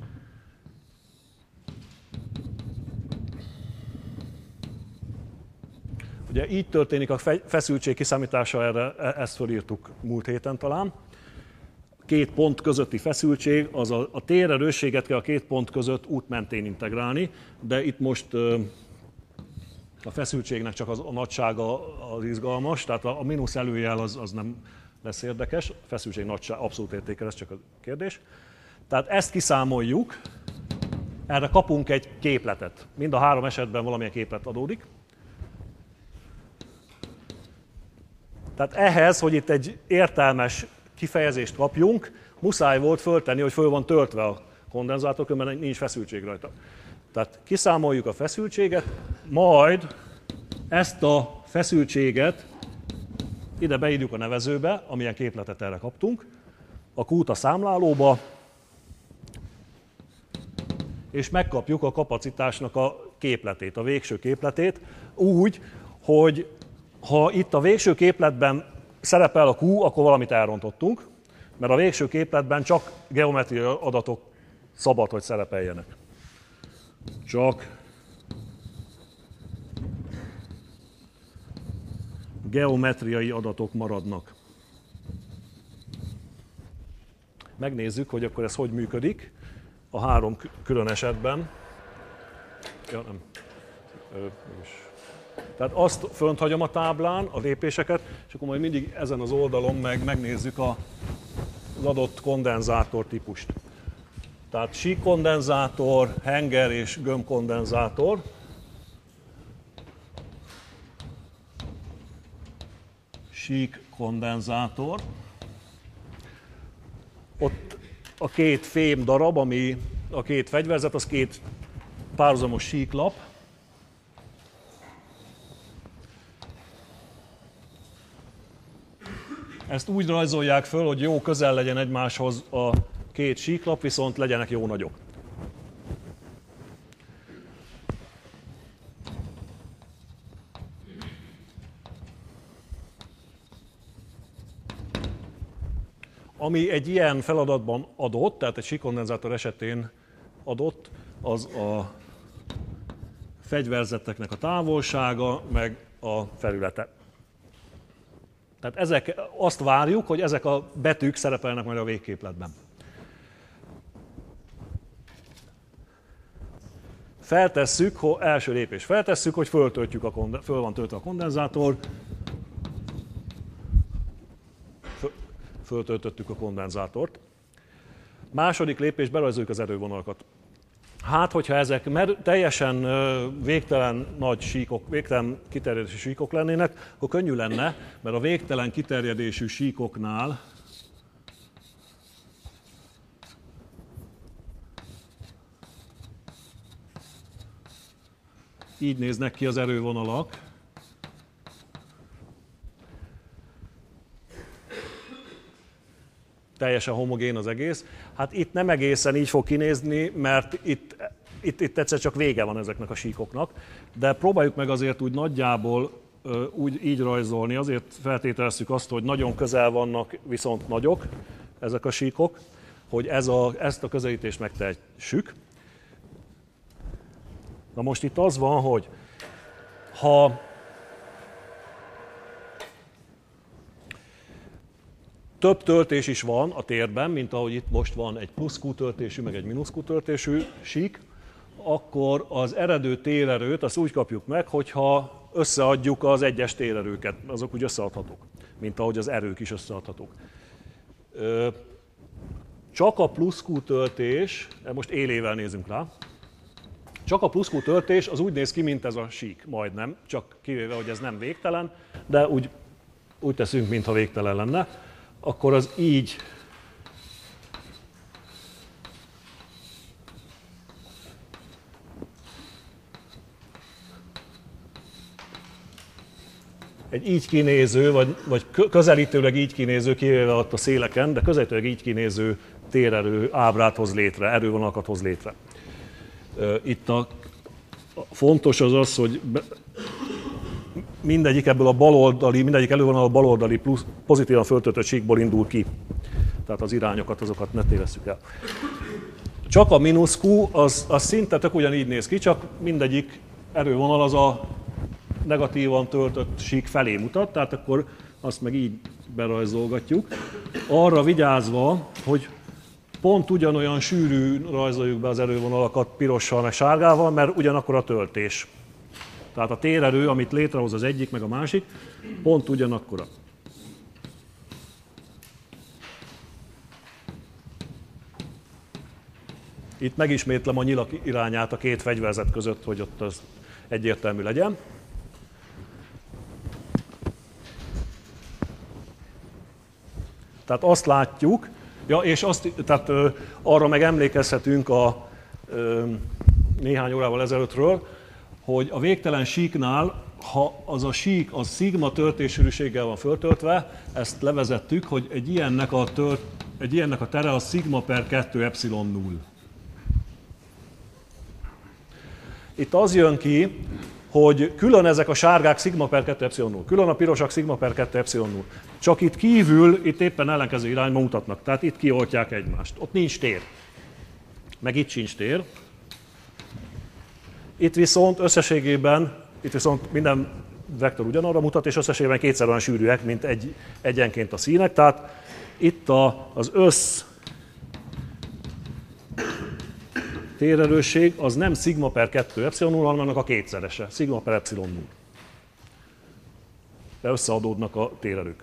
ugye így történik a feszültség kiszámítása, ezt fölírtuk múlt héten talán. Két pont közötti feszültség, az a térerősséget kell a két pont között út mentén integrálni, de itt most a feszültségnek csak a nagysága az izgalmas, tehát a mínusz előjel az nem lesz érdekes, a feszültség nagyság abszolút értéke, ez csak a kérdés. Tehát ezt kiszámoljuk, erre kapunk egy képletet. Mind a három esetben valamilyen képlet adódik. Tehát ehhez, hogy itt egy értelmes kifejezést kapjunk, muszáj volt föltenni, hogy föl van töltve a kondenzátor, különben nincs feszültség rajta. Tehát kiszámoljuk a feszültséget, majd ezt a feszültséget ide beírjuk a nevezőbe, amilyen képletet erre kaptunk, a Q-t a számlálóba, és megkapjuk a kapacitásnak a képletét, a végső képletét, úgy, hogy ha itt a végső képletben szerepel a Q, akkor valamit elrontottunk, mert a végső képletben csak geometriai adatok szabad, hogy szerepeljenek. Csak geometriai adatok maradnak. Megnézzük, hogy akkor ez hogy működik a három külön esetben. Ja, nem. Tehát azt fönt hagyom a táblán, a lépéseket, és akkor majd mindig ezen az oldalon megnézzük az adott kondenzátor típust. Tehát síkkondenzátor, henger és gömbkondenzátor. Síkkondenzátor. Ott a két fém darab, ami a két fegyverzet, az két párhuzamos síklap. Ezt úgy rajzolják föl, hogy jó közel legyen egymáshoz a két síklap, viszont legyenek jó nagyok. Ami egy ilyen feladatban adott, tehát egy síkkondenzátor esetén adott, az a fegyverzeteknek a távolsága, meg a felülete. Tehát azt várjuk, hogy ezek a betűk szerepelnek majd a végképletben. feltesszük, első lépés, feltesszük, hogy föl van töltve a kondenzátor, föltöltöttük a kondenzátort. Második lépés, berajzoljuk az erővonalakat. Hát, hogyha ezek teljesen végtelen nagy síkok, végtelen kiterjedésű síkok lennének, akkor könnyű lenne, mert a végtelen kiterjedésű síkoknál így néznek ki az erővonalak. Teljesen homogén az egész. Hát itt nem egészen így fog kinézni, mert itt egyszer csak vége van ezeknek a síkoknak, de próbáljuk meg azért úgy nagyjából így rajzolni, azért feltételezzük azt, hogy nagyon közel vannak, viszont nagyok ezek a síkok, hogy ezt a közelítést megtehessük. Na most itt az van, hogy ha több töltés is van a térben, mint ahogy itt most van egy plusz Q töltésű, meg egy mínusz Q töltésű sík, akkor az eredő térerőt azt úgy kapjuk meg, hogyha összeadjuk az egyes térerőket, azok úgy összeadhatók, mint ahogy az erők is összeadhatók. Csak a plusz Q töltés, most élével nézünk rá, csak a plusz Q töltés az úgy néz ki, mint ez a sík, majdnem, csak kivéve, hogy ez nem végtelen, de úgy teszünk, mintha végtelen lenne, akkor az így egy így kinéző, vagy közelítőleg így kinéző, kivéve ott a széleken, de közelítőleg így kinéző térerő ábrát hoz létre, erővonalakat hoz létre. Itt a fontos az, hogy mindegyik ebből a baloldali, mindegyik elővonal a baloldali plusz pozitívan föltöltött síkból indul ki. Tehát az irányokat, azokat ne tévesszük el. Csak a mínusz Q, az szinte tök ugyanígy néz ki, csak mindegyik erővonal az a negatívan töltött sík felé mutat, tehát akkor azt meg így berajzolgatjuk. Arra vigyázva, hogy pont ugyanolyan sűrűn rajzoljuk be az erővonalakat pirossal meg sárgával, mert ugyanakkor a töltés. Tehát a térerő, amit létrehoz az egyik meg a másik, pont ugyanakkora. Itt megismétlem a nyilak irányát a két fegyverzet között, hogy ott az egyértelmű legyen. Tehát azt látjuk, és tehát arra meg emlékezhetünk néhány órával ezelőttről, hogy a végtelen síknál, ha az a sík az szigma töltéssűrűséggel van föltöltve, ezt levezettük, hogy egy ilyennek a tere a szigma per 2 epsilon 0. Itt az jön ki, hogy külön ezek a sárgák szigma per 2 epsilon 0, külön a pirosak szigma per 2 epsilon 0. Csak itt kívül, itt éppen ellenkező irányba mutatnak, tehát itt kioltják egymást. Ott nincs tér, meg itt sincs tér. Itt viszont összességében, minden vektor ugyanarra mutat, és összességében kétszer olyan sűrűek, mint egyenként a színek. Tehát itt az össz térerősség az nem szigma per 2 epsilon 0, hanem annak a kétszerese, szigma per epsilon 0. De összeadódnak a térerők.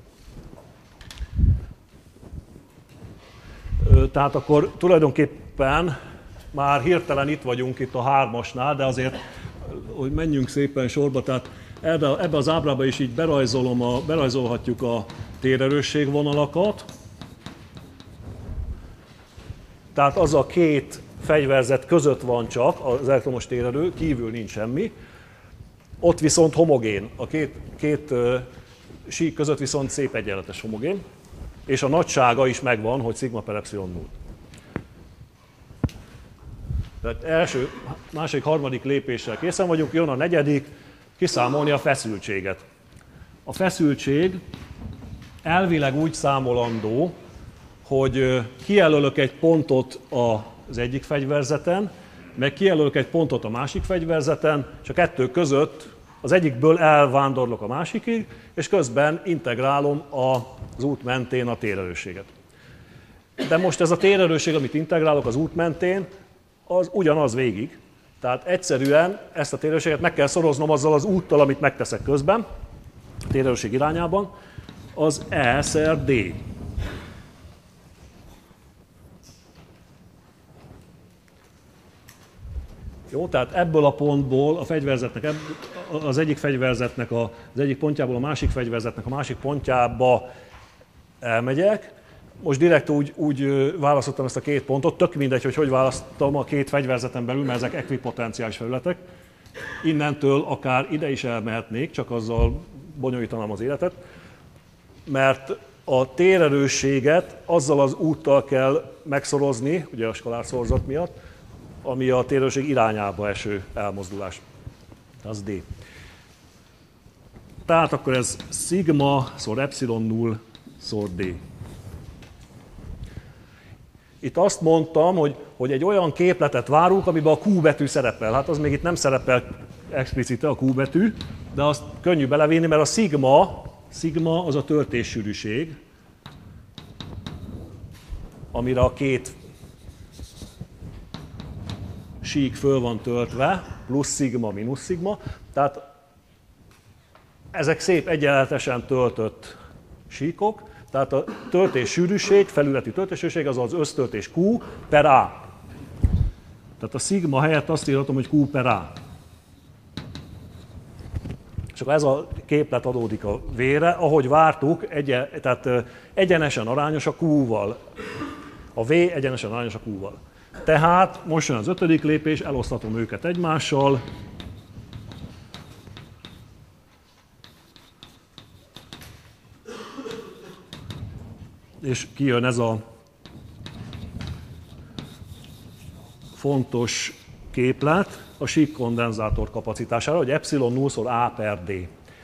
Tehát akkor tulajdonképpen már hirtelen itt vagyunk itt a 3-asnál, de azért, hogy menjünk szépen sorba, tehát ebbe az ábrába is így berajzolhatjuk a térerősségvonalakat. Tehát az a két fegyverzet között van csak az elektromos térerő, kívül nincs semmi. Ott viszont homogén, a két sík között viszont szép egyenletes homogén, és a nagysága is megvan, hogy szigma per epsilon 0. Tehát első, második, harmadik lépéssel készen vagyunk, jön a negyedik, kiszámolni a feszültséget. A feszültség elvileg úgy számolandó, hogy kijelölök egy pontot az egyik fegyverzeten, meg kijelölök egy pontot a másik fegyverzeten, és a kettő között az egyikből elvándorlok a másikig, és közben integrálom az út mentén a térerősséget. De most ez a térerősség, amit integrálok az út mentén, az ugyanaz végig, Tehát egyszerűen ezt a térerősséget meg kell szoroznom azzal az úttal, amit megteszek közben, a térerősség irányában, az E szer D. Jó, tehát ebből a pontból a fegyverzetnek, az egyik fegyverzetnek az egyik pontjából a másik fegyverzetnek a másik pontjába elmegyek. Most direkt úgy választottam ezt a két pontot, tök mindegy, hogy választom a két fegyverzeten belül, mert ezek ekvipotenciális felületek. Innentől akár ide is elmehetnék, csak azzal bonyolítanám az életet, mert a térerősséget azzal az úttal kell megszorozni, ugye a skalárszorozat miatt, ami a térerősség irányába eső elmozdulás. Az D. Tehát akkor ez szigma szor epsilon 0 szor D. Itt azt mondtam, hogy egy olyan képletet várunk, amiben a Q betű szerepel. Hát az még itt nem szerepel explicite a Q betű, de azt könnyű belevinni, mert a szigma az a töltéssűrűség, amire a két sík föl van töltve, plusz szigma, mínusz szigma. Tehát ezek szép egyenletesen töltött síkok, tehát a töltéssűrűség, felületi töltéssűrűség az az össztöltés Q per A. Tehát a szigma helyett azt írhatom, hogy Q per A. És akkor ez a képlet adódik a V-re, ahogy vártuk, tehát egyenesen arányos a Q-val. A V egyenesen arányos a Q-val. Tehát most jön az ötödik lépés, elosztatom őket egymással. És kijön ez a fontos képlet a sík kondenzátor kapacitására, hogy epsilon 0-szor A per D.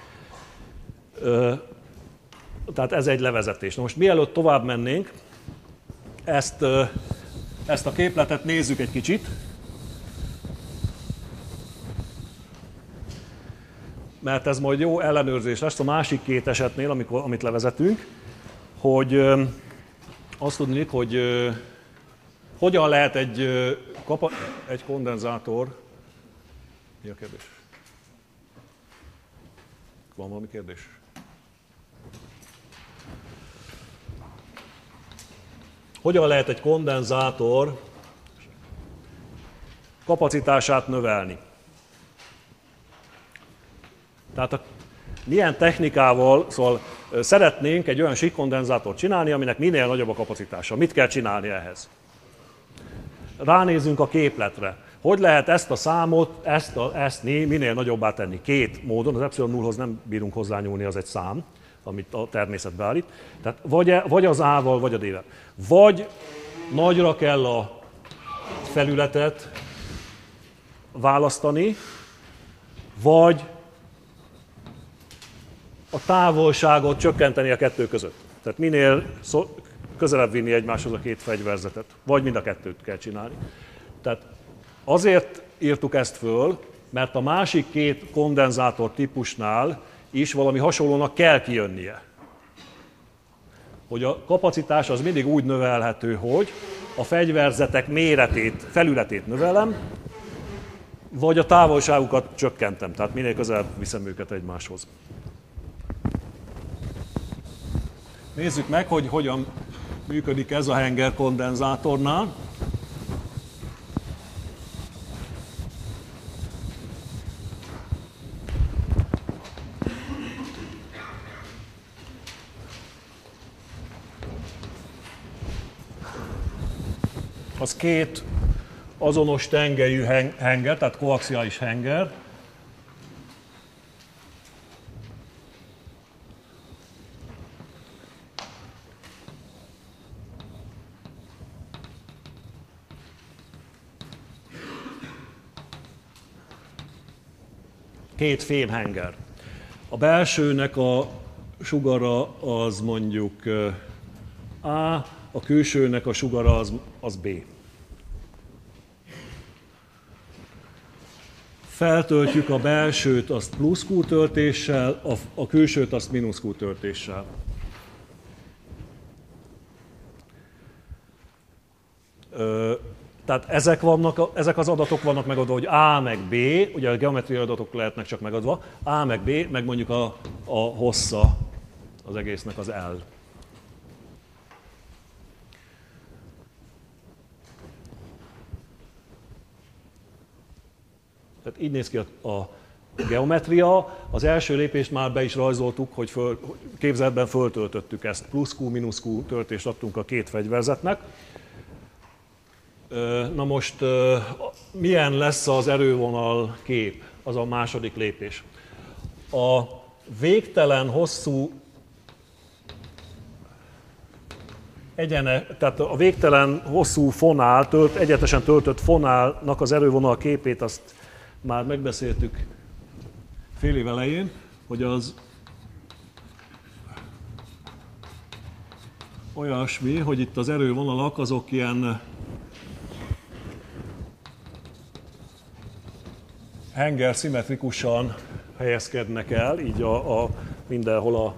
Tehát ez egy levezetés. Na most mielőtt tovább mennénk, ezt a képletet nézzük egy kicsit. Mert ez majd jó ellenőrzés lesz a másik két esetnél, amit levezetünk, hogy azt tudnék, hogy hogyan lehet egy kondenzátor... Mi a kérdés? Van valami kérdés? Hogyan lehet egy kondenzátor kapacitását növelni? Tehát milyen technikával, szóval szeretnénk egy olyan síkkondenzátort csinálni, aminek minél nagyobb a kapacitása. Mit kell csinálni ehhez? Ránézünk a képletre. Hogy lehet ezt a számot, ezt minél nagyobbá tenni? Két módon, az epsilon 0-hoz nem bírunk hozzányúlni, az egy szám, amit a természet beállít. Tehát vagy az A-val, vagy a D-vel. Vagy nagyra kell a felületet választani, vagy a távolságot csökkenteni a kettő között. Tehát minél közelebb vinni egymáshoz a két fegyverzetet, vagy mind a kettőt kell csinálni. Tehát azért írtuk ezt föl, mert a másik két kondenzátor típusnál is valami hasonlónak kell kijönnie. Hogy a kapacitás az mindig úgy növelhető, hogy a fegyverzetek méretét, felületét növelem, vagy a távolságukat csökkentem, tehát minél közelebb viszem őket egymáshoz. Nézzük meg, hogy hogyan működik ez a Henger kondenzátornál. Az két azonos tengelyű henger, tehát koaxiális henger. Két fémhenger. A belsőnek a sugara az mondjuk A, a külsőnek a sugara az B. Feltöltjük a belsőt azt plusz Q töltéssel, a külsőt azt mínusz Q töltéssel. Tehát ezek az adatok vannak megadva, hogy A meg B, ugye a geometriai adatok lehetnek csak megadva, A meg B, meg mondjuk a hossza az egésznek az L. Tehát így néz ki a geometria. Az első lépést már be is rajzoltuk, hogy képzeletben föltöltöttük ezt. Plusz Q, mínusz Q töltést adtunk a két fegyverzetnek. Na most milyen lesz az erővonal kép? Az a második lépés. A végtelen hosszú tehát a végtelen hosszú fonál, egyenesen töltött fonálnak az erővonal képét azt már megbeszéltük fél év elején, hogy az olyasmi, hogy itt az erővonalak azok ilyen henger szimmetrikusan helyezkednek el, így mindenhol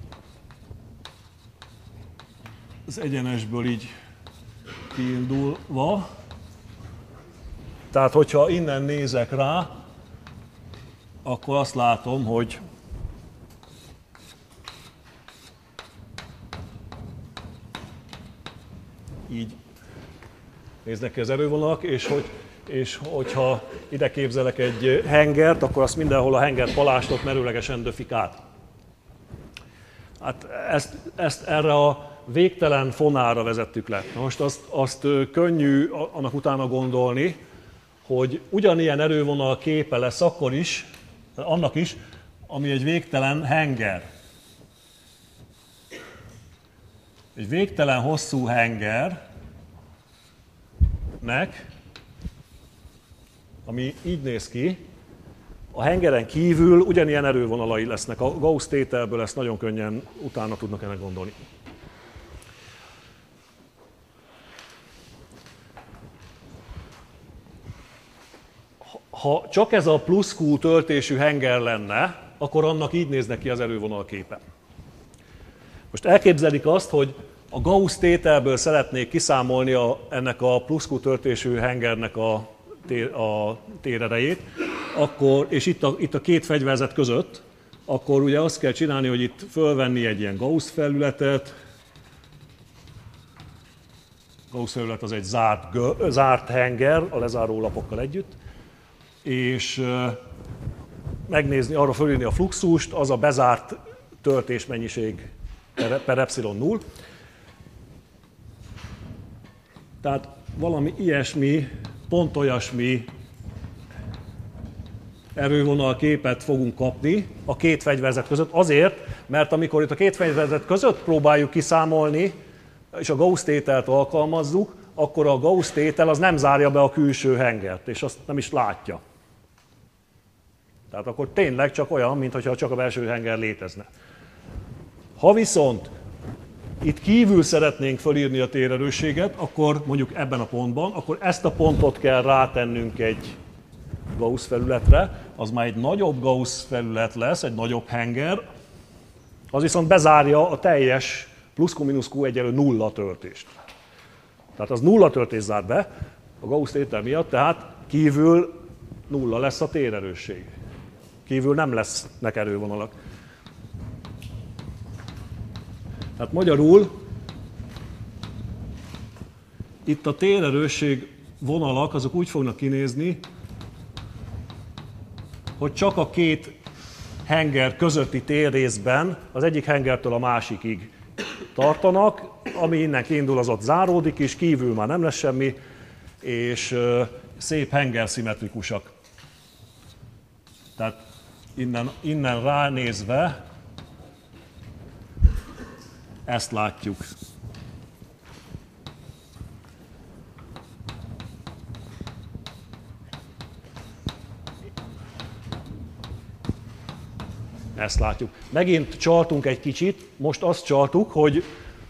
az egyenesből így kiindulva. Tehát, hogyha innen nézek rá, akkor azt látom, hogy így néznek ki az erővonalak, és hogyha ide képzelek egy hengert, akkor azt mindenhol a henger palástot merőlegesen döfik át. Hát ezt erre a végtelen fonálra vezettük le. Na most azt könnyű annak utána gondolni, hogy ugyanilyen erővonal képe lesz akkor is, annak is, ami egy végtelen henger. Egy végtelen hosszú hengernek, ami így néz ki, a hengeren kívül ugyanilyen erővonalai lesznek. A Gauss tételből ezt nagyon könnyen utána tudnak ennek gondolni. Ha csak ez a plusz Q töltésű henger lenne, akkor annak így néznek ki az erővonal képe. Most elképzelik azt, hogy a Gauss tételből szeretnék kiszámolni ennek a plusz Q töltésű hengernek a térerejét, és itt a két fegyverzet között, akkor ugye azt kell csinálni, hogy itt fölvenni egy ilyen Gauss felületet. Gauss felület az egy zárt henger a lezáró lapokkal együtt, és megnézni, arra fölírni a fluxust, az a bezárt töltésmennyiség per epsilon 0. Tehát valami ilyesmi, pont olyasmi erővonal képet fogunk kapni a két fegyverzet között, azért, mert amikor itt a két fegyverzet között próbáljuk kiszámolni, és a Gauss tételt alkalmazzuk, akkor a Gauss tétel az nem zárja be a külső hengert, és azt nem is látja. Tehát akkor tényleg csak olyan, mintha csak a belső henger létezne. Ha viszont itt kívül szeretnénk fölírni a térerősséget, akkor mondjuk ebben a pontban, akkor ezt a pontot kell rátennünk egy Gauss felületre, az már egy nagyobb Gauss felület lesz, egy nagyobb henger, az viszont bezárja a teljes plusz Q mínusz Q egyenlő nulla töltést. Tehát az nulla töltést zár be a Gauss tétel miatt, tehát kívül nulla lesz a térerősség. Kívül nem lesznek erővonalak. Tehát magyarul itt a térerősség vonalak azok úgy fognak kinézni, hogy csak a két henger közötti térrészben az egyik hengertől a másikig tartanak, ami innen kiindul, az ott záródik is, kívül már nem lesz semmi, és szép henger szimmetrikusak. Tehát innen ránézve ezt látjuk. Ezt látjuk. Megint csaltunk egy kicsit, most azt csaltuk, hogy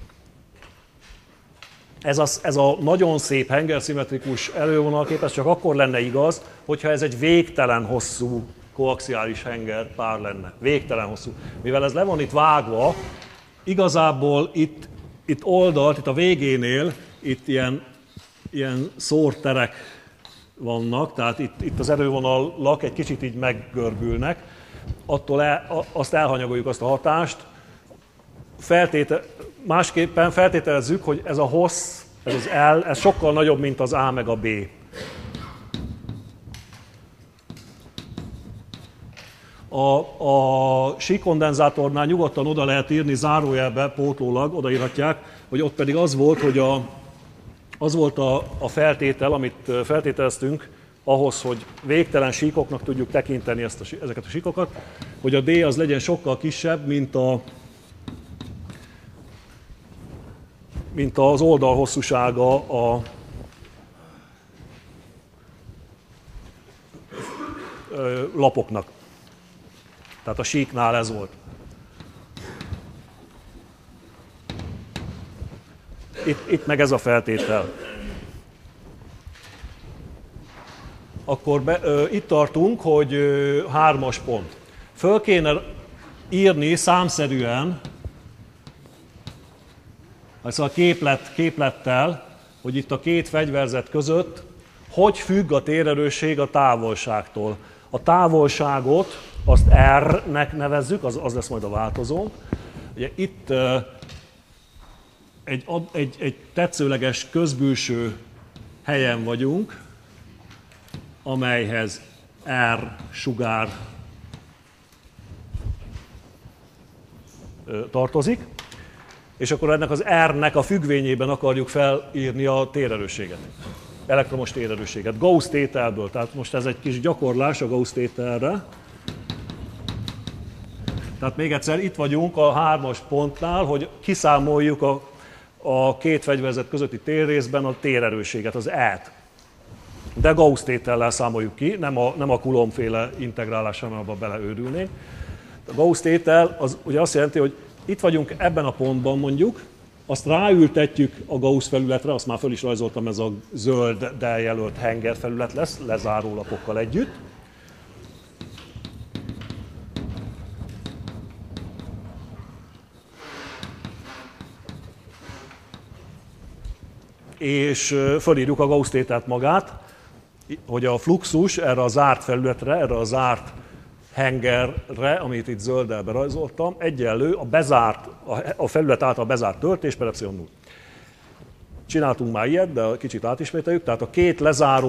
ez a nagyon szép hengerszimmetrikus erővonalkép, ez csak akkor lenne igaz, hogyha ez egy végtelen hosszú koaxiális henger pár lenne. Végtelen hosszú. Mivel ez le van itt vágva, igazából itt oldalt, itt a végénél, itt ilyen ilyen szórterek vannak, tehát itt az erővonalak egy kicsit így meggörbülnek, azt elhanyagoljuk azt a hatást. Másképpen feltételezzük, hogy ez a hossz, ez az L, ez sokkal nagyobb, mint az A meg a B. A síkkondenzátornál nyugodtan oda lehet írni zárójelbe, pótlólag odaírhatják, hogy ott pedig az volt, hogy az volt a feltétel, amit feltételeztünk ahhoz, hogy végtelen síkoknak tudjuk tekinteni ezeket a síkokat, hogy a D az legyen sokkal kisebb, mint az oldal hosszúsága a lapoknak. Tehát a síknál ez volt. Itt meg ez a feltétel. Akkor itt tartunk, hogy 3-as pont. Föl kéne írni számszerűen, a képlettel, hogy itt a két fegyverzet között hogy függ a térerősség a távolságtól. A távolságot azt R-nek nevezzük, az lesz majd a változó. Ugye itt egy tetszőleges közbülső helyen vagyunk, amelyhez R sugár tartozik, és akkor ennek az R-nek a függvényében akarjuk felírni a térerősséget, elektromos térerősséget, Gauss tételből. Tehát most ez egy kis gyakorlás a Gauss tételre. Tehát még egyszer itt vagyunk a 3-as pontnál, hogy kiszámoljuk a két fegyverzet közötti térrészben a térerősséget, az E-t. De Gauss tétellel számoljuk ki, nem a Coulomb-féle integrálással, mert abban beleőrülnénk. A Gauss tétel az ugye azt jelenti, hogy itt vagyunk ebben a pontban mondjuk, azt ráültetjük a Gauss felületre, azt már föl is rajzoltam, ez a zölddel jelölt henger felület lesz, lezárólapokkal együtt. És fölírjuk a Gauss tételt magát, hogy a fluxus erre a zárt felületre, erre a zárt hengerre, amit itt zölddel berajzoltam, egyenlő a felület által bezárt töltés per epsilon 0. Csináltunk már ilyet, de kicsit átismételjük, tehát a két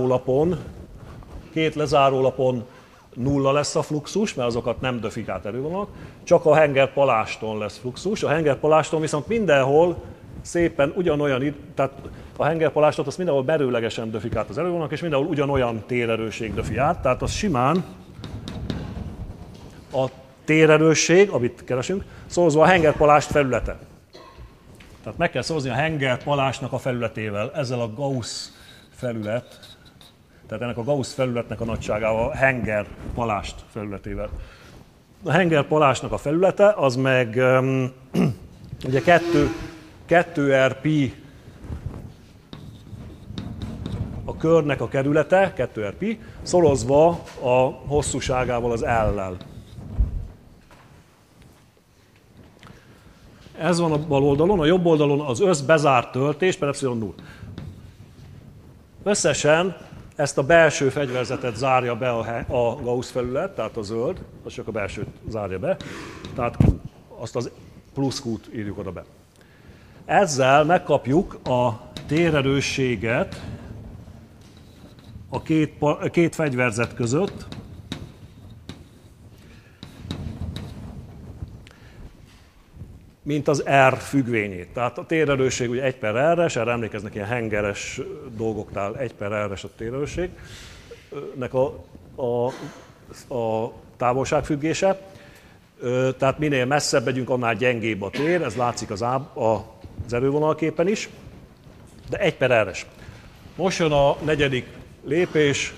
lezárólapon nulla lesz a fluxus, mert azokat nem döfik át erővonalak, csak a hengerpaláston lesz fluxus. A hengerpaláston viszont mindenhol szépen ugyanolyan, tehát a hengerpalástot azt mindenhol merőlegesen döfik át az erővonalak, és mindenhol ugyanolyan térerősség döfi át, tehát az simán a térerősség, amit keresünk, szorozva a hengerpalást felülete. Tehát meg kell szorozni a hengerpalásnak a felületével, ezzel a Gauss felület, tehát ennek a Gauss felületnek a nagyságával, a hengerpalást felületével. A hengerpalásnak a felülete, az meg ugye 2rpi a körnek a kerülete, 2rpi, szorozva a hosszúságával, az L-lel. Ez van a bal oldalon, a jobb oldalon az összbezárt töltés per epsilon 0. Összesen ezt a belső fegyverzetet zárja be a Gauss felület, tehát a zöld, az csak a belsőt zárja be, tehát Q. Azt az plusz Q-t írjuk oda be. Ezzel megkapjuk a térerősséget a két fegyverzet között, mint az R függvényét. Tehát a térerősség ugye 1 per R-es, erre emlékeznek ilyen hengeres dolgoknál 1 per R-es a térerősségnek a távolságfüggése. Tehát minél messzebb megyünk, annál gyengébb a tér, ez látszik az erővonalképen is, de 1 per R-es. Most jön a negyedik lépés.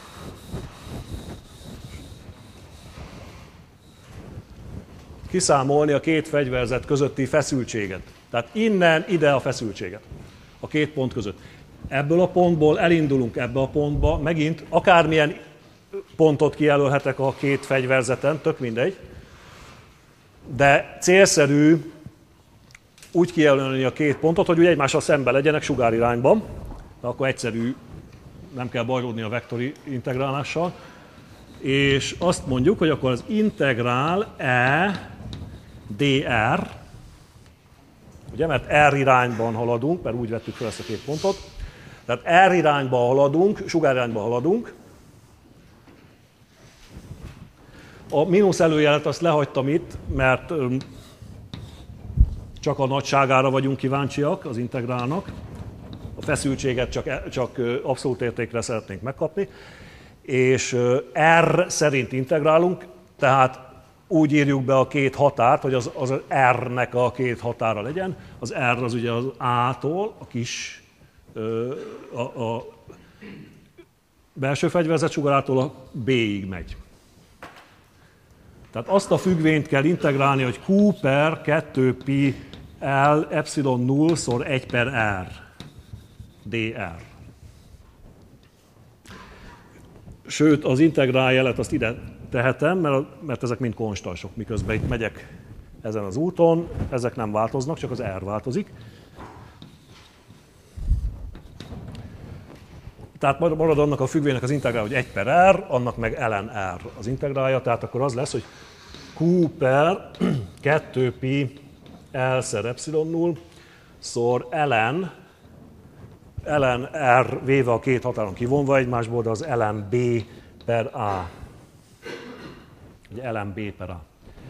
Kiszámolni a két fegyverzet közötti feszültséget. Tehát innen ide a feszültséget a két pont között. Ebből a pontból elindulunk ebbe a pontba, megint akármilyen pontot kijelölhetek a két fegyverzeten, tök mindegy, de célszerű úgy kijelölni a két pontot, hogy ugye egymással szembe legyenek sugárirányban. akkor egyszerű, nem kell bajlódni a vektori integrálással. És azt mondjuk, hogy akkor az integrál E dr, ugye, mert R irányban haladunk, mert úgy vettük fel ezt a két pontot, tehát R irányba haladunk, sugárirányba haladunk. A mínusz előjelet azt lehagytam itt, mert csak a nagyságára vagyunk kíváncsiak az integrálnak. A feszültséget csak abszolút értékre szeretnénk megkapni. És R szerint integrálunk, tehát úgy írjuk be a két határt, hogy az R-nek a két határa legyen. Az R az ugye az A-tól, a kis a belső fegyverzet sugarától a B-ig megy. Tehát azt a függvényt kell integrálni, hogy Q per 2 pi L epsilon 0 szor 1 per R dr. Sőt, az integrál jelet azt ide tehetem, mert ezek mind konstansok, miközben itt megyek ezen az úton, ezek nem változnak, csak az R változik. Tehát marad annak a függvénynek az integrál, hogy 1 per R, annak meg ln R az integrálja, tehát akkor az lesz, hogy Q per 2 pi L szer epsilon 0 szor ln R véve a két határon kivonva egymásból, de az ln B per A. Ugye ln B per A.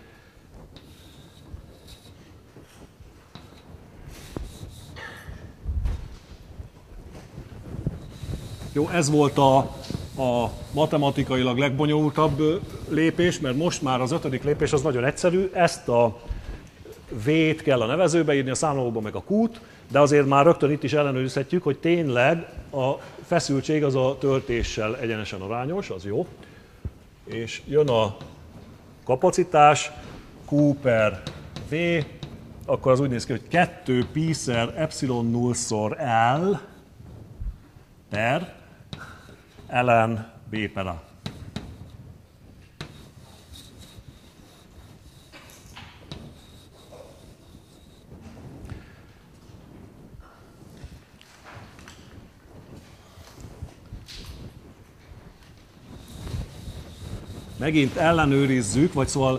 Jó, ez volt a matematikailag legbonyolultabb lépés, mert most már az 5. lépés az nagyon egyszerű. Ezt a V-t kell a nevezőbe írni, a számolóba meg a Q-t, de azért már rögtön itt is ellenőrizhetjük, hogy tényleg a feszültség az a töltéssel egyenesen arányos, az jó. És jön a kapacitás, Q per V, akkor az úgy néz ki, hogy 2 pi szer epsilon 0 szor L per ln B per A. Megint ellenőrizzük, vagy szóval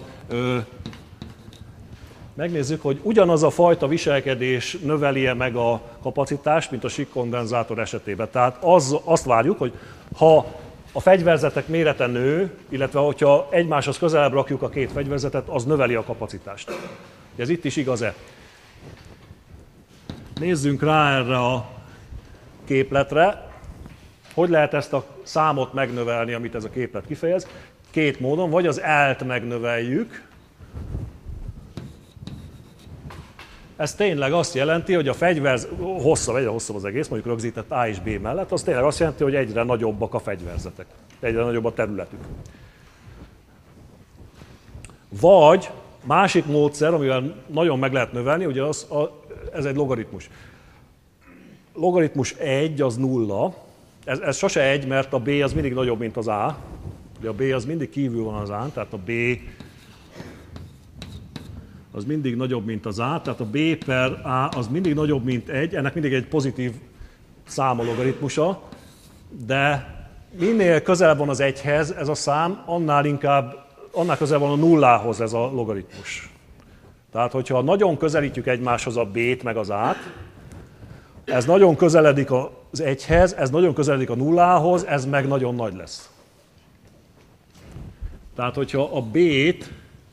megnézzük, hogy ugyanaz a fajta viselkedés növeli-e meg a kapacitást, mint a síkkondenzátor esetében. Tehát azt várjuk, hogy ha a fegyverzetek mérete nő, illetve hogyha egymáshoz közelebb rakjuk a két fegyverzetet, az növeli a kapacitást. Ez itt is igaz-e? Nézzünk rá erre a képletre. Hogy lehet ezt a számot megnövelni, amit ez a képlet kifejez? Két módon, vagy az L-t megnöveljük. Ez tényleg azt jelenti, hogy a fegyverzet, egyre hosszabb az egész, mondjuk rögzített A és B mellett, az tényleg azt jelenti, hogy egyre nagyobbak a fegyverzetek, egyre nagyobb a területük. Vagy másik módszer, amivel nagyon meg lehet növelni, ugye ez egy logaritmus. Logaritmus 1 az 0, ez sose 1, mert a B az mindig nagyobb, mint az A. Ugye a B az mindig kívül van az A-n, tehát a B az mindig nagyobb, mint az A, tehát a B per A az mindig nagyobb, mint 1, ennek mindig egy pozitív szám a logaritmusa, de minél közelebb van az 1-hez ez a szám, annál közelebb van a nullához ez a logaritmus. Tehát, hogyha nagyon közelítjük egymáshoz a B-t meg az A-t, ez nagyon közeledik az 1-hez, ez nagyon közeledik a nullához, ez meg nagyon nagy lesz. Tehát, hogyha a B-t,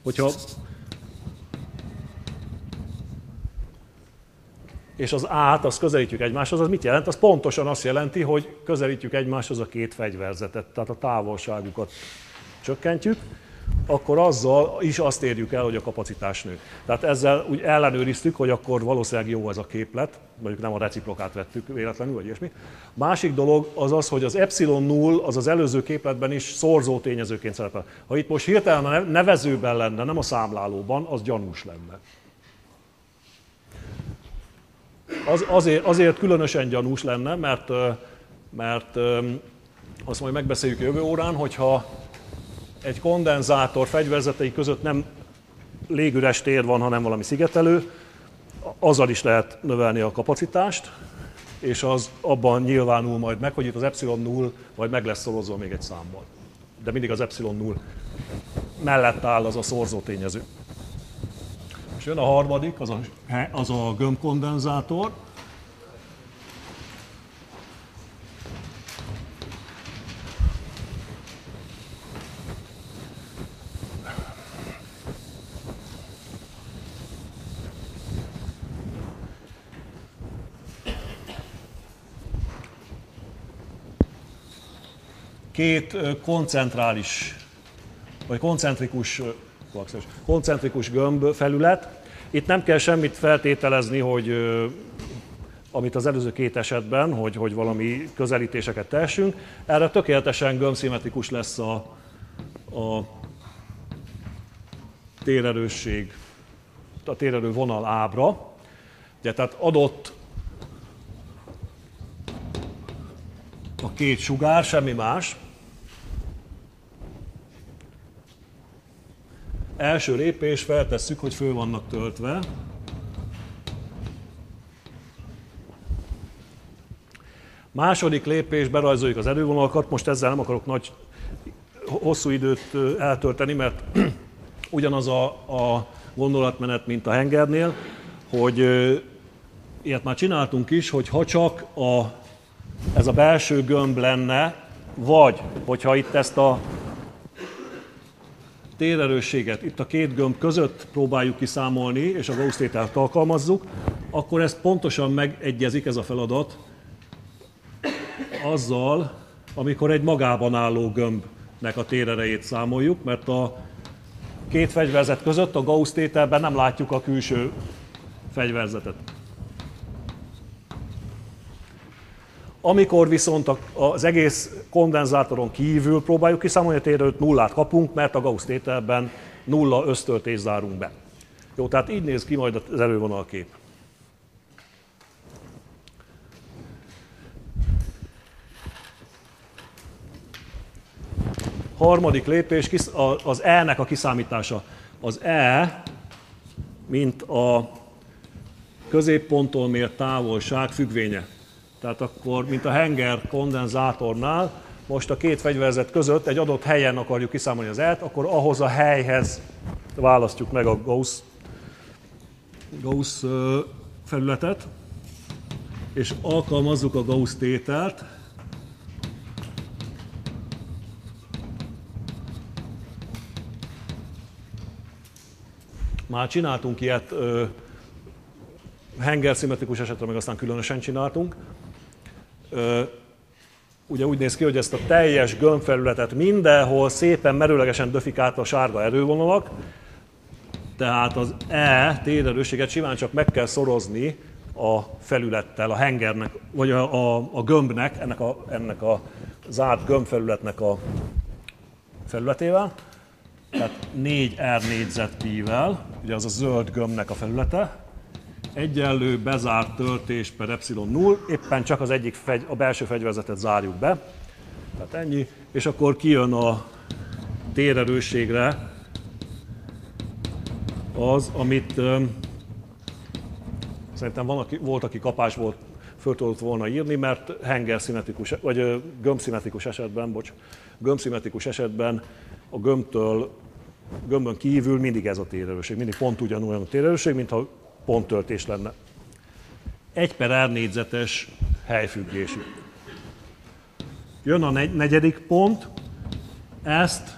és az A-t, azt közelítjük egymáshoz, az mit jelent? Az pontosan azt jelenti, hogy közelítjük egymáshoz a két fegyverzetet, tehát a távolságukat csökkentjük, akkor azzal is azt érjük el, hogy a kapacitás nő. Tehát ezzel úgy ellenőriztük, hogy akkor valószínűleg jó ez a képlet, mondjuk nem a reciprokát vettük véletlenül, vagy ilyesmi. Másik dolog az az, hogy az epsilon 0 az előző képletben is szorzó tényezőként szerepel. Ha itt most hirtelen a nevezőben lenne, nem a számlálóban, az gyanús lenne. Azért különösen gyanús lenne, mert azt majd megbeszéljük jövő órán, hogyha egy kondenzátor fegyverzetei között nem légüres tér van, hanem valami szigetelő, azzal is lehet növelni a kapacitást. és az abban nyilvánul majd meg, hogy itt az ε0 majd meg lesz szorozva még egy számmal. De mindig az ε0 mellett áll az a szorzó tényező. És jön a harmadik, az a gömbkondenzátor. Két koncentrális, vagy koncentrikus gömb felület. Itt nem kell semmit feltételezni, hogy amit az előző két esetben, hogy valami közelítéseket tessünk. Erre tökéletesen gömbszimmetrikus lesz a térerősség, a térerő vonal ábra. Ugye, tehát adott a két sugár, semmi más. Első lépés, feltesszük, hogy föl vannak töltve. Második lépés, berajzoljuk az erővonalakat. Most ezzel nem akarok hosszú időt eltölteni, mert ugyanaz a gondolatmenet, mint a hengernél, hogy ilyet már csináltunk is, hogy ha csak ez a belső gömb lenne, vagy hogyha itt ezt a térerősséget itt a két gömb között próbáljuk kiszámolni, és a Gauss-tételt alkalmazzuk, akkor ez pontosan megegyezik ez a feladat azzal, amikor egy magában álló gömbnek a térerejét számoljuk, mert a két fegyverzet között a Gauss-tételben nem látjuk a külső fegyverzetet. Amikor viszont az egész kondenzátoron kívül próbáljuk kiszámolni a térerőt, nullát kapunk, mert a Gauss-tételben nulla ösztöltést zárunk be. Jó, tehát így néz ki majd az erővonalkép. Harmadik lépés, az E-nek a kiszámítása. Az E, mint a középponttól mért távolság függvénye. Tehát akkor, mint a henger kondenzátornál, most a két fegyverzet között egy adott helyen akarjuk kiszámolni az E-t, akkor ahhoz a helyhez választjuk meg a Gauss felületet, és alkalmazzuk a Gauss-tételt. Már csináltunk ilyet, henger szimmetrikus esetre meg aztán különösen csináltunk. Ugye úgy néz ki, hogy ezt a teljes gömbfelületet mindenhol szépen merőlegesen döfik át a sárga erővonalak, tehát az E térerősséget simán csak meg kell szorozni a felülettel, a hengernek, vagy a gömbnek, ennek a zárt gömbfelületnek a felületével, tehát 4R négyzet pi-vel, ugye az a zöld gömbnek a felülete, egyenlő bezárt töltés per ε0, éppen csak az egyik a belső fegyverzetet zárjuk be, tehát ennyi, és akkor kijön a térerősségre az, amit szerintem volt, aki kapásból föl tudott volna írni, mert hengerszimmetrikus, vagy gömbszimmetrikus esetben a gömbön kívül mindig ez a térerősség, mindig pont ugyanolyan a térerősség, mintha ponttöltés lenne. 1/r négyzetes helyfüggésű. Jön a negyedik pont, ezt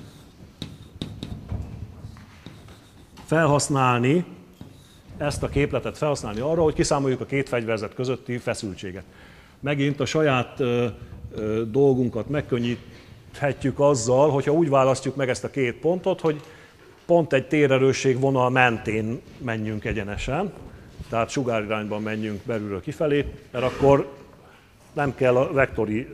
felhasználni, ezt a képletet felhasználni arra, hogy kiszámoljuk a két fegyverzet közötti feszültséget. Megint a saját dolgunkat megkönnyíthetjük azzal, hogyha úgy választjuk meg ezt a két pontot, hogy pont egy térerősség vonal mentén menjünk egyenesen, tehát sugárirányban menjünk belülről kifelé, mert akkor nem kell a vektori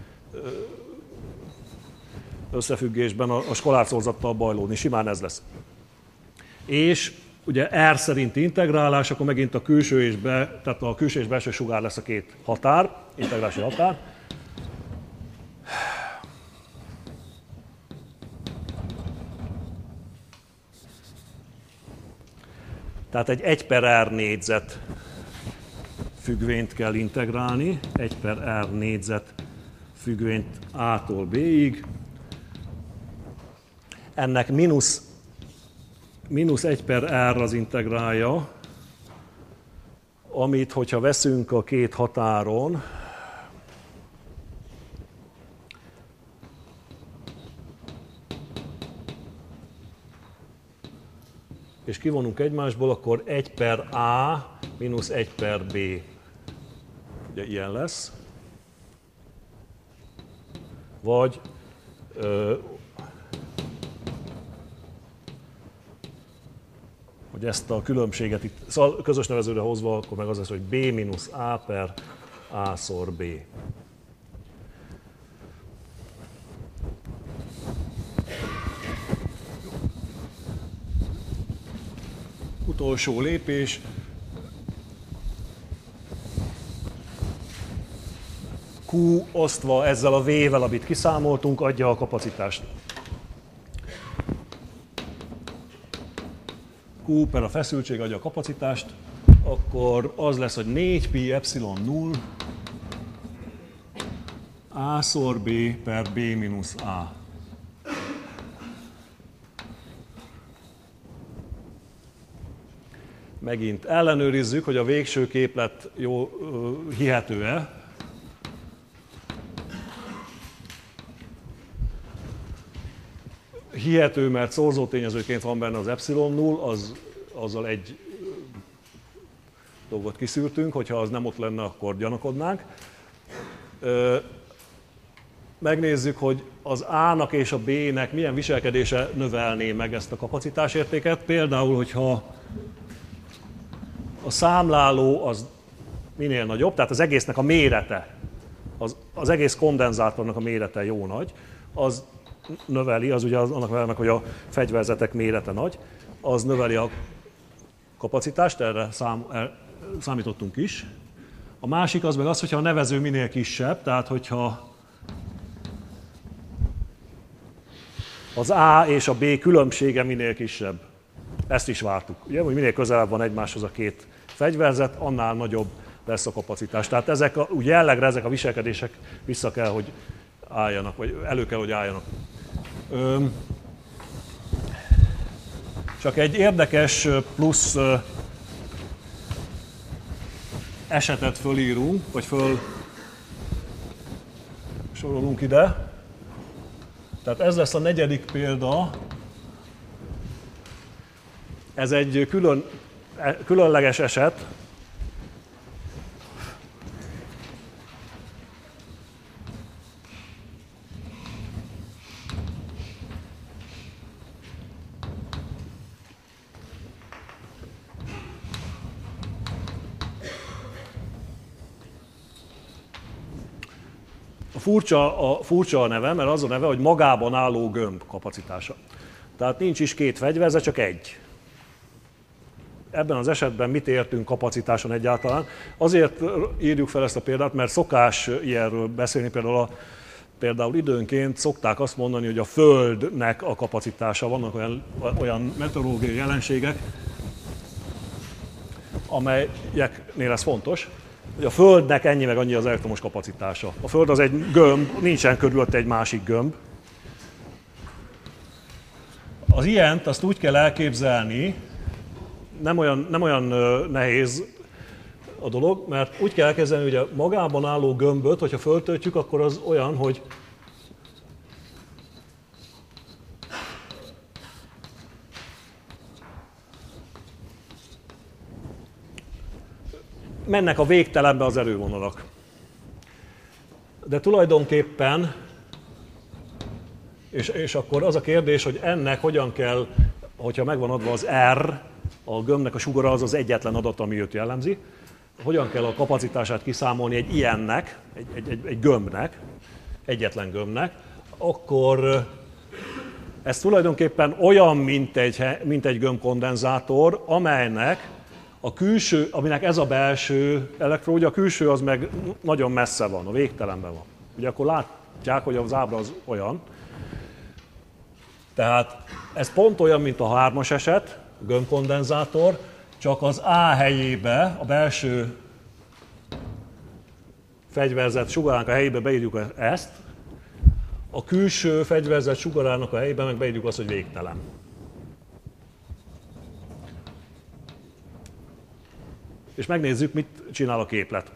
összefüggésben a skolárszórzattal bajlódni, simán ez lesz. És ugye R szerinti integrálás, akkor megint a külső tehát a külső és belső sugár lesz a két határ, integrálási határ. Tehát egy 1/r négyzet függvényt kell integrálni, 1/r négyzet függvényt A-tól B-ig. Ennek mínusz 1/r az integrálja, amit, hogyha veszünk a két határon, és kivonunk egymásból, akkor 1/A mínusz 1/B. Ugye ilyen lesz. Vagy hogy ezt a különbséget itt közös nevezőre hozva, akkor meg az lesz, hogy B mínusz A per A-szor B. Utolsó lépés. Q osztva ezzel a V-vel, amit kiszámoltunk, adja a kapacitást. Q per a feszültség adja a kapacitást, akkor az lesz, hogy 4pi epsilon 0 A-szor B per B mínusz A. Megint ellenőrizzük, hogy a végső képlet jó hihető-e. Hihető, mert szorzótényezőként van benne az epsilon 0, azzal egy dolgot kiszűrtünk, hogyha az nem ott lenne, akkor gyanakodnánk. Megnézzük, hogy az A-nak és a B-nek milyen viselkedése növelné meg ezt a kapacitásértéket. Például, hogyha a számláló az minél nagyobb, tehát az egésznek a mérete, az egész kondenzátornak a mérete jó nagy, az növeli, az ugye annak velem, hogy a fegyverzetek mérete nagy, az növeli a kapacitást, erre számítottunk is. A másik az meg az, hogyha a nevező minél kisebb, tehát hogyha az A és a B különbsége minél kisebb. Ezt is vártuk. Ugye, hogy minél közelebb van egymáshoz a két fegyverzet, annál nagyobb lesz a kapacitás. Tehát úgy jellegre ezek a viselkedések vissza kell, hogy álljanak, vagy elő kell, hogy álljanak. Csak egy érdekes plusz esetet fölírunk, vagy sorolunk ide. Tehát ez lesz a negyedik példa. Ez egy különleges eset. Furcsa a neve, mert az a neve, hogy magában álló gömb kapacitása. Tehát nincs is két fegyverzet, csak egy. Ebben az esetben mit értünk kapacitáson egyáltalán? Azért írjuk fel ezt a példát, mert szokás ilyenről beszélni, például időnként szokták azt mondani, hogy a Földnek a kapacitása, vannak olyan meteorológiai jelenségek, amelyeknél ez fontos, hogy a Földnek ennyi meg annyi az elektromos kapacitása. A Föld az egy gömb, nincsen körülötte egy másik gömb. Az ilyent azt úgy kell elképzelni, nem olyan nehéz a dolog, mert úgy kell elképzelni, hogy a magában álló gömböt, hogyha föltöltjük, akkor az olyan, hogy mennek a végtelenbe az erővonalak. De tulajdonképpen, és akkor az a kérdés, hogy ennek hogyan kell, hogyha megvan adva az R, a gömbnek a sugara az egyetlen adat, ami őt jellemzi, hogyan kell a kapacitását kiszámolni egy ilyennek, egy gömbnek, egyetlen gömbnek, akkor ez tulajdonképpen olyan, mint egy gömbkondenzátor, amelynek a külső, aminek ez a belső elektródja, a külső az meg nagyon messze van, a végtelenben van. Ugye akkor látják, hogy az ábra az olyan. Tehát ez pont olyan, mint a 3-as eset, a gömbkondenzátor, csak az A helyébe, a belső fegyverzet sugarának a helyébe beírjuk ezt, a külső fegyverzet sugarának a helyébe meg beírjuk azt, hogy végtelen. És megnézzük, mit csinál a képlet.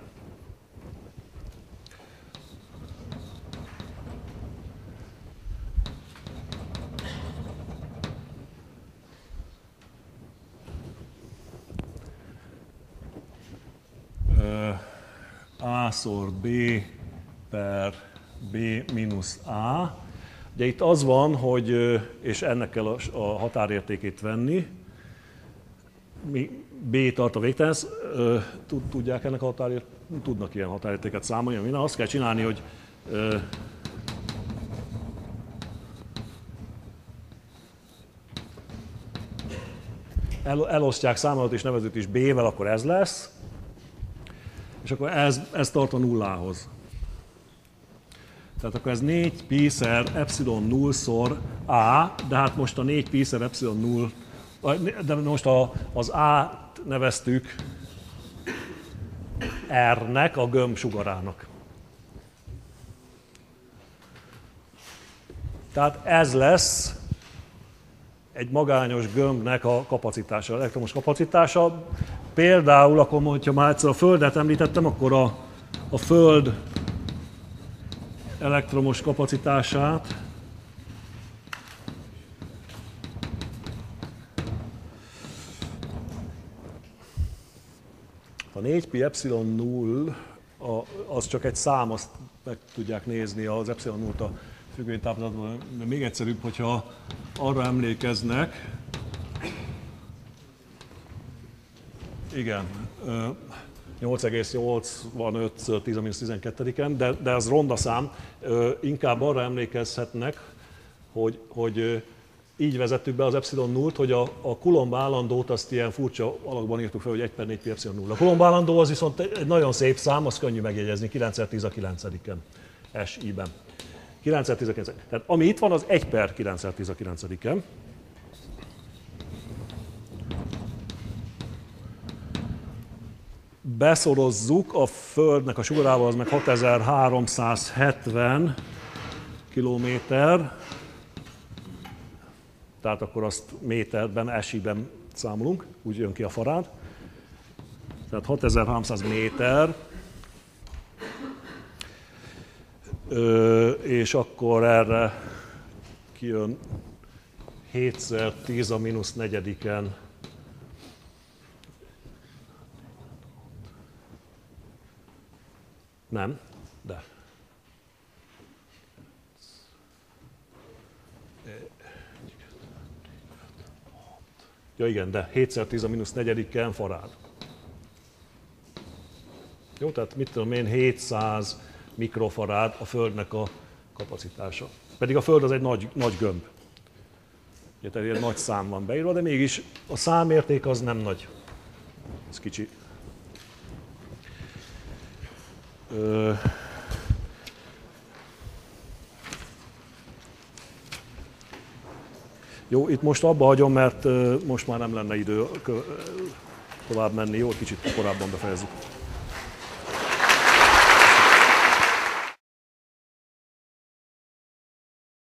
A-szor B per B mínusz A. Ugye itt az van, hogy, és ennek kell a határértékét venni, B tart a végtelen, tudják ennek a határértéket, tudnak ilyen határértéket számolni, minden azt kell csinálni, hogy elosztják számolat és nevezőt is B-vel, akkor ez lesz, és akkor ez tart a nullához. Tehát akkor ez 4 pi-szer epsilon 0-szor A, de hát most a 4 pi-szer epsilon 0, de most az A-t neveztük R-nek, a gömb sugarának. Tehát ez lesz egy magányos gömbnek a kapacitása, elektromos kapacitása. Például, akkor, hogyha már egyszer a Földet említettem, akkor a Föld elektromos kapacitását a 4 pi epsilon 0 az csak egy szám, azt meg tudják nézni az epsilon 0-t a függvénytáblázatban, de még egyszerűbb, hogyha arra emlékeznek, igen, 8,85/10-12-en, de ez ronda szám, inkább arra emlékezhetnek, hogy így vezettük be az epsilon 0-t, hogy a Coulomb állandót azt ilyen furcsa alakban írtuk fel, hogy 1 per 4 pi epsilon 0. A Coulomb állandó az viszont egy nagyon szép szám, az könnyű megjegyezni, 9/10-en SI-ben. 9/10-en. Tehát ami itt van, az 1 per 9/10-en. Beszorozzuk a Földnek a sugarával, az meg 6370 kilométer, tehát akkor azt méterben, SI-ben számolunk, úgy jön ki a farád. Tehát 6300 méter, és akkor erre kijön 7×10⁻⁴. Nem, de. Ja igen, de 7×10⁻⁴ farád. Jó, tehát mit tudom én, 700 mikrofarád a Földnek a kapacitása. Pedig a Föld az egy nagy gömb. Ugye, tehát ilyen nagy szám van beírva, de mégis a számérték az nem nagy. Ez kicsi. Jó, itt most abba hagyom, mert most már nem lenne idő tovább menni. Jó, kicsit korábban befejezzük.